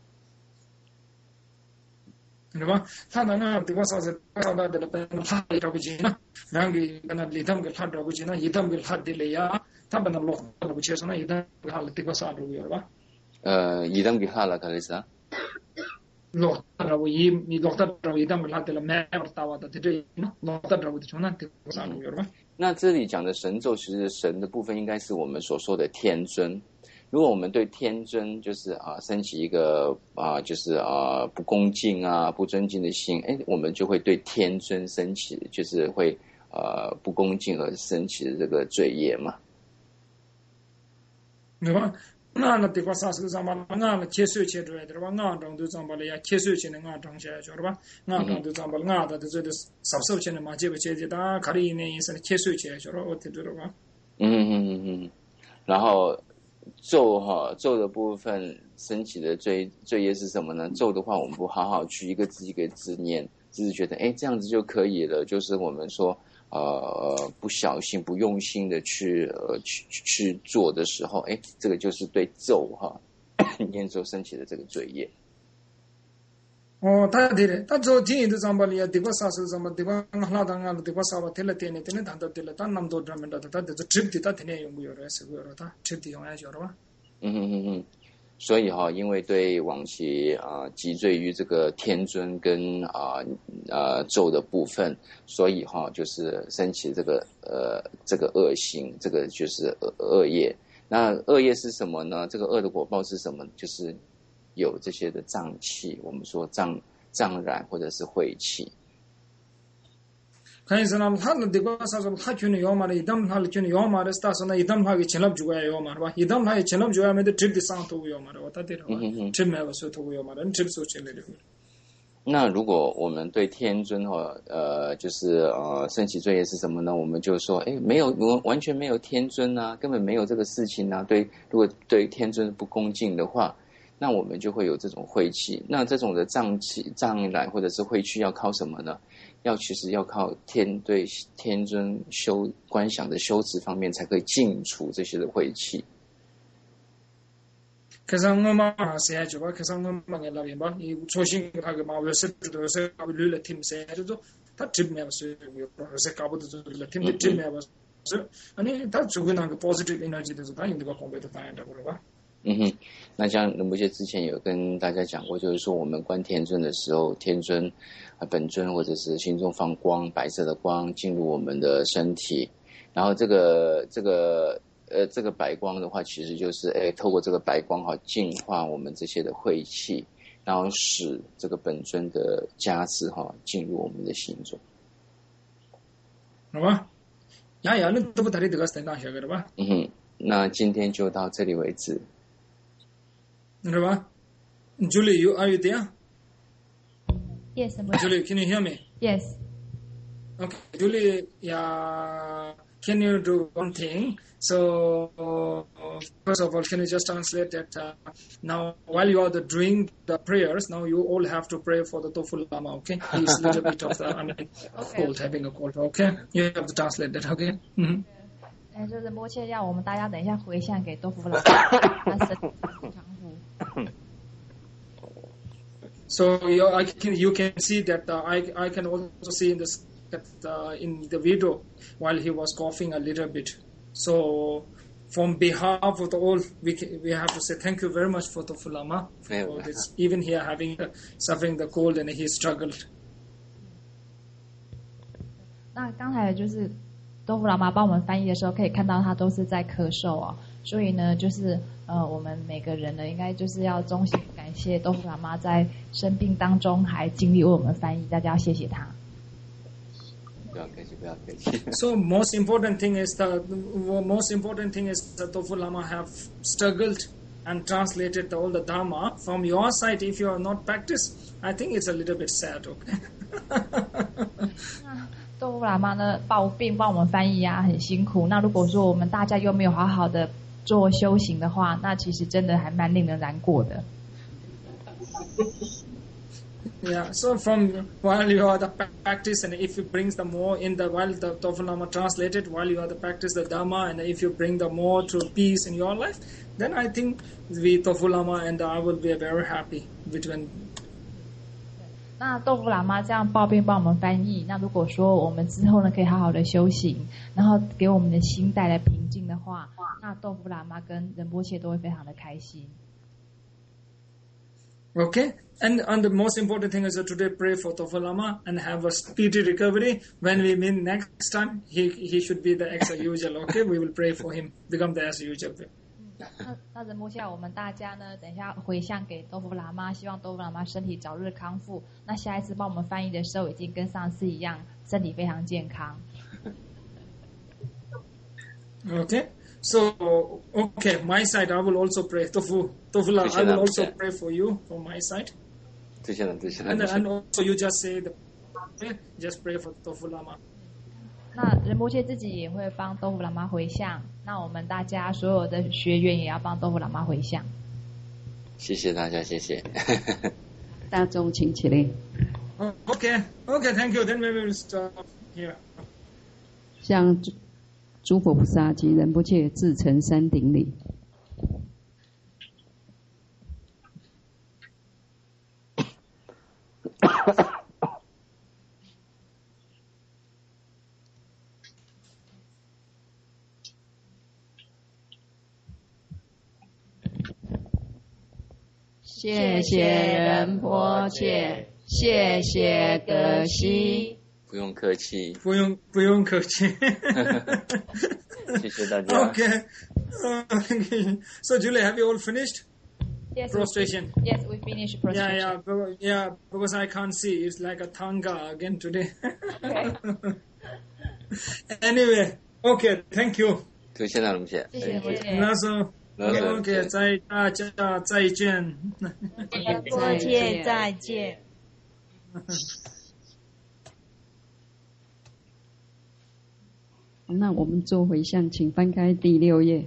对吧？他那那对我说是，他那的那他这个钱呢，两个那里头个他这个钱呢，一头个他的了呀，他把那落那个钱呢，一头个他对我说这个吧。 呃，一等比哈了，可是啊。 落得我一你落得着一等个他的了，没有打我的这呢，落得着我的穷呢，对我说这个吧。 那这里讲的神咒，其实神的部分应该是我们所说的天尊。如果我们对天尊就是啊升起一个啊就是啊不恭敬啊不尊敬的心，哎，我们就会对天尊升起就是会呃不恭敬而升起的这个罪业嘛。 对吧？ nga na de kwa sa sa sa ma nga na che su che de de ba nga dong du zang ba le ya che su che nga dong che jo ba nga dong du zang ba nga da de de sab sab che ne ma che ba che da ka ri ne yin sa che su che jo ro o te de ba 嗯嗯嗯嗯，然后咒哈咒的部分升起的罪罪业是什么呢？咒的话，我们不好好去一个字一个字念，只是觉得哎这样子就可以了，就是我们说呃不小心不用心的去呃去去做的时候，哎这个就是对咒哈念咒升起的这个罪业。 哦，他的嘞，他做经营的上班里啊，对吧？啥事上班对吧？俺拉当俺对吧？啥吧？天了天呢，天呢，谈到对了，他那么多专门的，他就是 trip 的，他天天用不有了，是不有了，他 trip 的用来叫了吧？ 嗯嗯嗯嗯，所以哈、哦，因为对往期啊、呃、积罪于这个天尊跟啊呃咒的部分，所以哈、哦、就是升起这个呃这个恶行，这个就是恶恶业。那恶业是什么呢？这个恶的果报是什么？就是有这些的瘴气，我们说瘴瘴染或者是晦气。 看是那么他那对吧？啥说他去年要嘛的，一旦他去年要嘛的，但是呢，一旦他给签了就该要嘛，是吧？一旦他签了就要没得 trip 的上头要嘛的，我他对了吧？trip 没有说头要嘛的，trip 说签了的。 那如果我们对天尊哈呃就是呃升起罪业是什么呢？我们就说哎没有完全没有天尊啊，根本没有这个事情啊。对，如果对天尊不恭敬的话，那我们就会有这种晦气。那这种的瘴气、瘴染或者是晦气要靠什么呢？要其实要靠天对天尊修观想的修持方面才可以净除这些的晦气。 可是我嘛是还就吧，可是我嘛个那边吧，你重新他个嘛我是不都是搞不了了，听谁就说他这没有是有，是搞不到就是了，听的这没有是，啊你他就会那个 positive energy 的是他用这个方面的反应的，对吧？ 嗯哼，那像仁波切之前有跟大家讲过，就是说我们观天尊的时候，天尊啊本尊或者是心中放光，白色的光进入我们的身体，然后这个这个呃这个白光的话，其实就是哎透过这个白光哈净化我们这些的晦气，然后使这个本尊的加持哈进入我们的心中。 好吧？呀呀，那都不谈的这个三大学个了吧？ 嗯哼，那今天就到这里为止。 是吧 Julie, you, are you there? Yes, Julie, can you hear me? Yes. Okay, Julie, yeah, can you do one thing? So, uh, first of all, can you just translate that uh, now, while you are the, doing the prayers, now you all have to pray for the Tofu Lama, okay? He's a little bit of the, I mean, Okay. cold, having a cold, okay? You have to translate that, okay? Mm-hmm. 哎，这仁波切要我们大家等一下回向给多福老师，他身体康复。 So you, I can, you can see that uh, I, I can also see in this that uh, in the video while he was coughing a little bit. So from behalf of the all, we can, we have to say thank you very much for the Fulama for this. Even here having uh, suffering the cold and he struggled. 那刚才就是多福老妈帮我们翻译的时候，可以看到他都是在咳嗽哦，所以呢，就是呃，我们每个人呢，应该就是要衷心感谢多福老妈在生病当中还尽力为我们翻译，大家要谢谢他。 不要客气，不要客气。 So most important thing is the most important thing is that Tofu Lama have struggled and translated all the Dharma. From your side, if you are not practiced, I think it's a little bit sad. Okay. 多福喇嘛呢抱病帮我们翻译啊，很辛苦。那如果说我们大家又没有好好的做修行的话，那其实真的还蛮令人难过的。 Yeah, so from while you are the practice and if you brings the more in the while the Tofu Lama translated, while you are the practice the Dharma and if you bring the more to peace in your life, then I think we Tofu Lama and I will be very happy between. 那豆腐喇嘛这样抱病帮我们翻译，那如果说我们之后呢可以好好的修行，然后给我们的心带来平静的话，那豆腐喇嘛跟仁波切都会非常的开心。 Okay, and and the most important thing is that today pray for Tofu Lama and have a speedy recovery. When we meet next time, he he should be the as usual. Okay, we will pray for him become the as usual. 那那仁波切我们大家呢，等一下回向给豆腐喇嘛，希望豆腐喇嘛身体早日康复。那下一次帮我们翻译的时候，已经跟上次一样，身体非常健康。 Okay, So, okay, my side, I will also pray. Tofu, Tofu Lama, I will also pray for you from my side. And, and also you just say the just pray for Tofu Lama. 那仁波切自己也会帮豆腐喇嘛回向，那我们大家所有的学员也要帮豆腐喇嘛回向。 谢谢大家，谢谢。 大众请起立。 Oh, okay, okay, thank you. Then we will stop here. 向诸佛菩萨及仁波切至诚三顶礼。谢谢仁波切，谢谢格西。 不用客气， 不用不用客气。 谢谢大家。 Okay. Okay. So Julie, have you all finished? Yes, prostration. We, yes, we finished prostration. Yeah, yeah, but, yeah. Because I can't see. It's like a tanga again today. Okay. Anyway, okay. Thank you. 谢谢大龙姐。 谢谢仁波切。 那so OK， 再大家再见。 仁波切再见。 那我们做回向，请翻开第六页。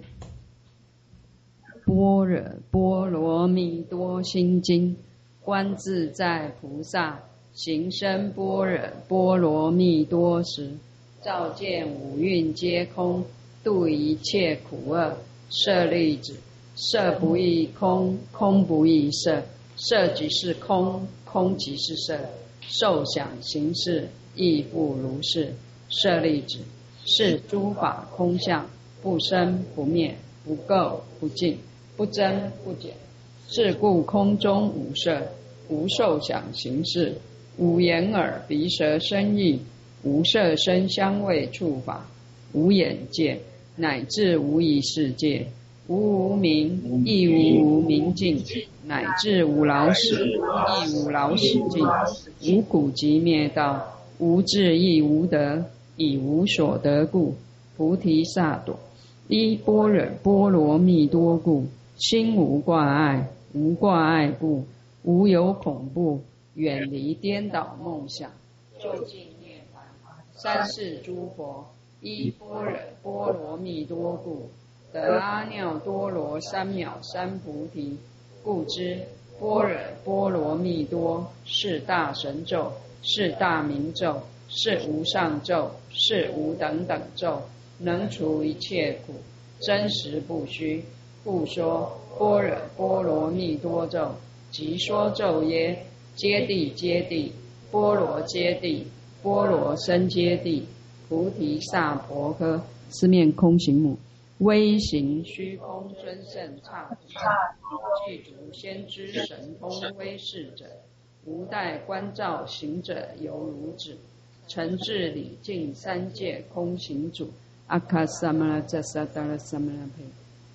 般若波罗蜜多心经，观自在菩萨行深般若波罗蜜多时，照见五蕴皆空，度一切苦厄。舍利子，色不异空，空不异色，色即是空，空即是色，受想行识亦复如是。舍利子，是诸法空相，不生不灭，不垢不净，不增不减。是故空中无色，无受想行识，无眼耳鼻舌身意，无色声香味触法，无眼界，乃至无异世界，无无明，亦无无明尽，乃至无老死，亦无老死尽，无苦集灭道，无智亦无得，以无所得故，菩提萨埵，依般若波罗蜜多故，心无挂碍，无挂碍故，无有恐怖，远离颠倒梦想，究竟涅槃。三世诸佛依般若波罗蜜多故，得阿耨多罗三藐三菩提。故知般若波罗蜜多是大神咒，是大明咒，是无上咒，是无等等咒，能除一切苦，真实不虚。故说般若波罗蜜多咒，即说咒耶：揭谛揭谛，波罗揭谛，波罗僧揭谛，菩提萨婆诃。四面空行母，微行虚空尊胜刹土，具足先知神通威势者，无待观照行者犹如子。诚至礼敬三界空行主，阿卡萨玛拉扎萨达拉萨玛拉佩。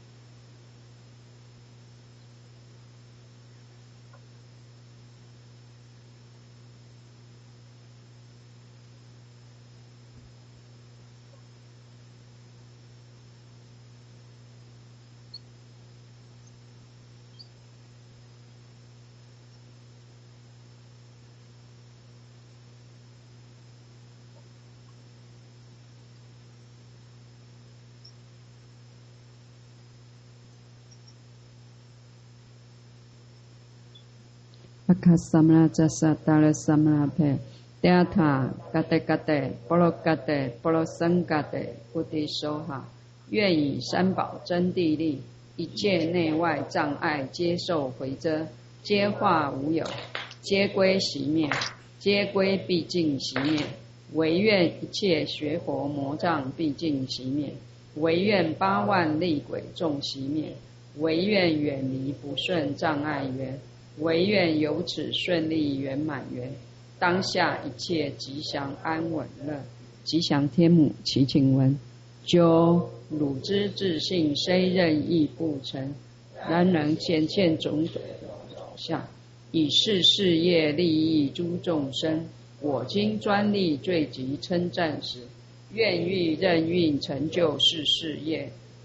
阿卡萨玛拉扎萨达拉萨玛拉佩，德阿塔嘎德嘎德波罗嘎德波罗僧嘎德菩提梭哈。愿以三宝真谛力，一切内外障碍皆受回遮，皆化无有，皆归息灭，皆归毕竟息灭。唯愿一切学佛魔障毕竟息灭，唯愿八万厉鬼众息灭，唯愿远离不顺障碍缘，唯愿由此顺利圆满缘。当下一切吉祥安稳乐。吉祥天母祈请文：九汝之自信虽任意不成，然能显现种种相，以是事业利益诸众生。我今专利最极称赞时，愿欲任运成就是事业，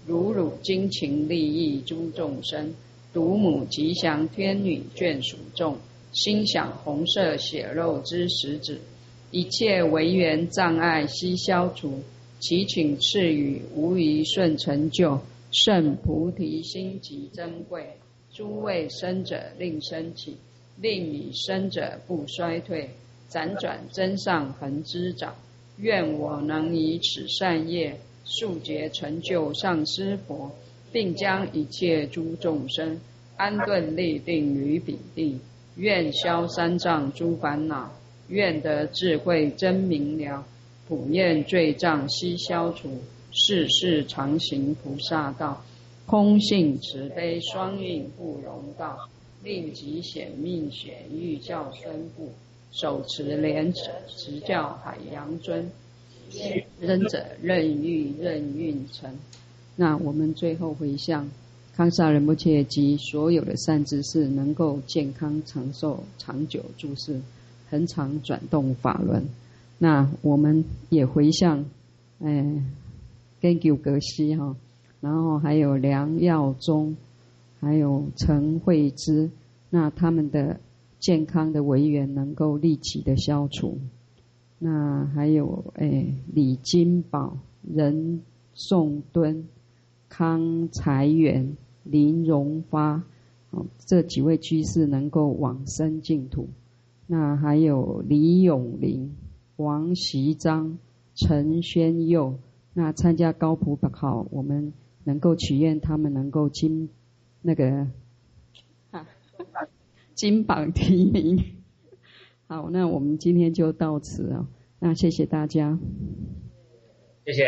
如汝精勤利益诸众生，独母吉祥天女眷属众，心想红色血肉之食子，一切违缘障碍悉消除，祈请赐予无余顺成就，圣菩提心极珍贵，诸位生者令生起，令已生者不衰退，辗转增上恒滋长。愿我能以此善业速捷成就上师佛，并将一切诸众生安顿立定于彼地。愿消三障诸烦恼，愿得智慧真明了，普愿罪障悉消除，世世常行菩萨道。空性慈悲双运不容道，令极显命显欲教孙部，手持莲子直教海洋尊，忍者任欲任运成。那我们最后回向康萨仁波切及所有的善知识能够健康长寿长久住世，恒常转动法轮。那我们也回向哎根久格西哈，然后还有梁耀宗，还有陈慧芝，那他们的健康的违缘能够立即的消除。那还有哎李金宝、任颂敦、康财源、林荣发，哦，这几位居士能够往生净土。那还有李永林、王习章、陈宣佑，那参加高普考，我们能够祈愿他们能够金那个啊金榜题名。好，那我们今天就到此哦。那谢谢大家， 谢谢。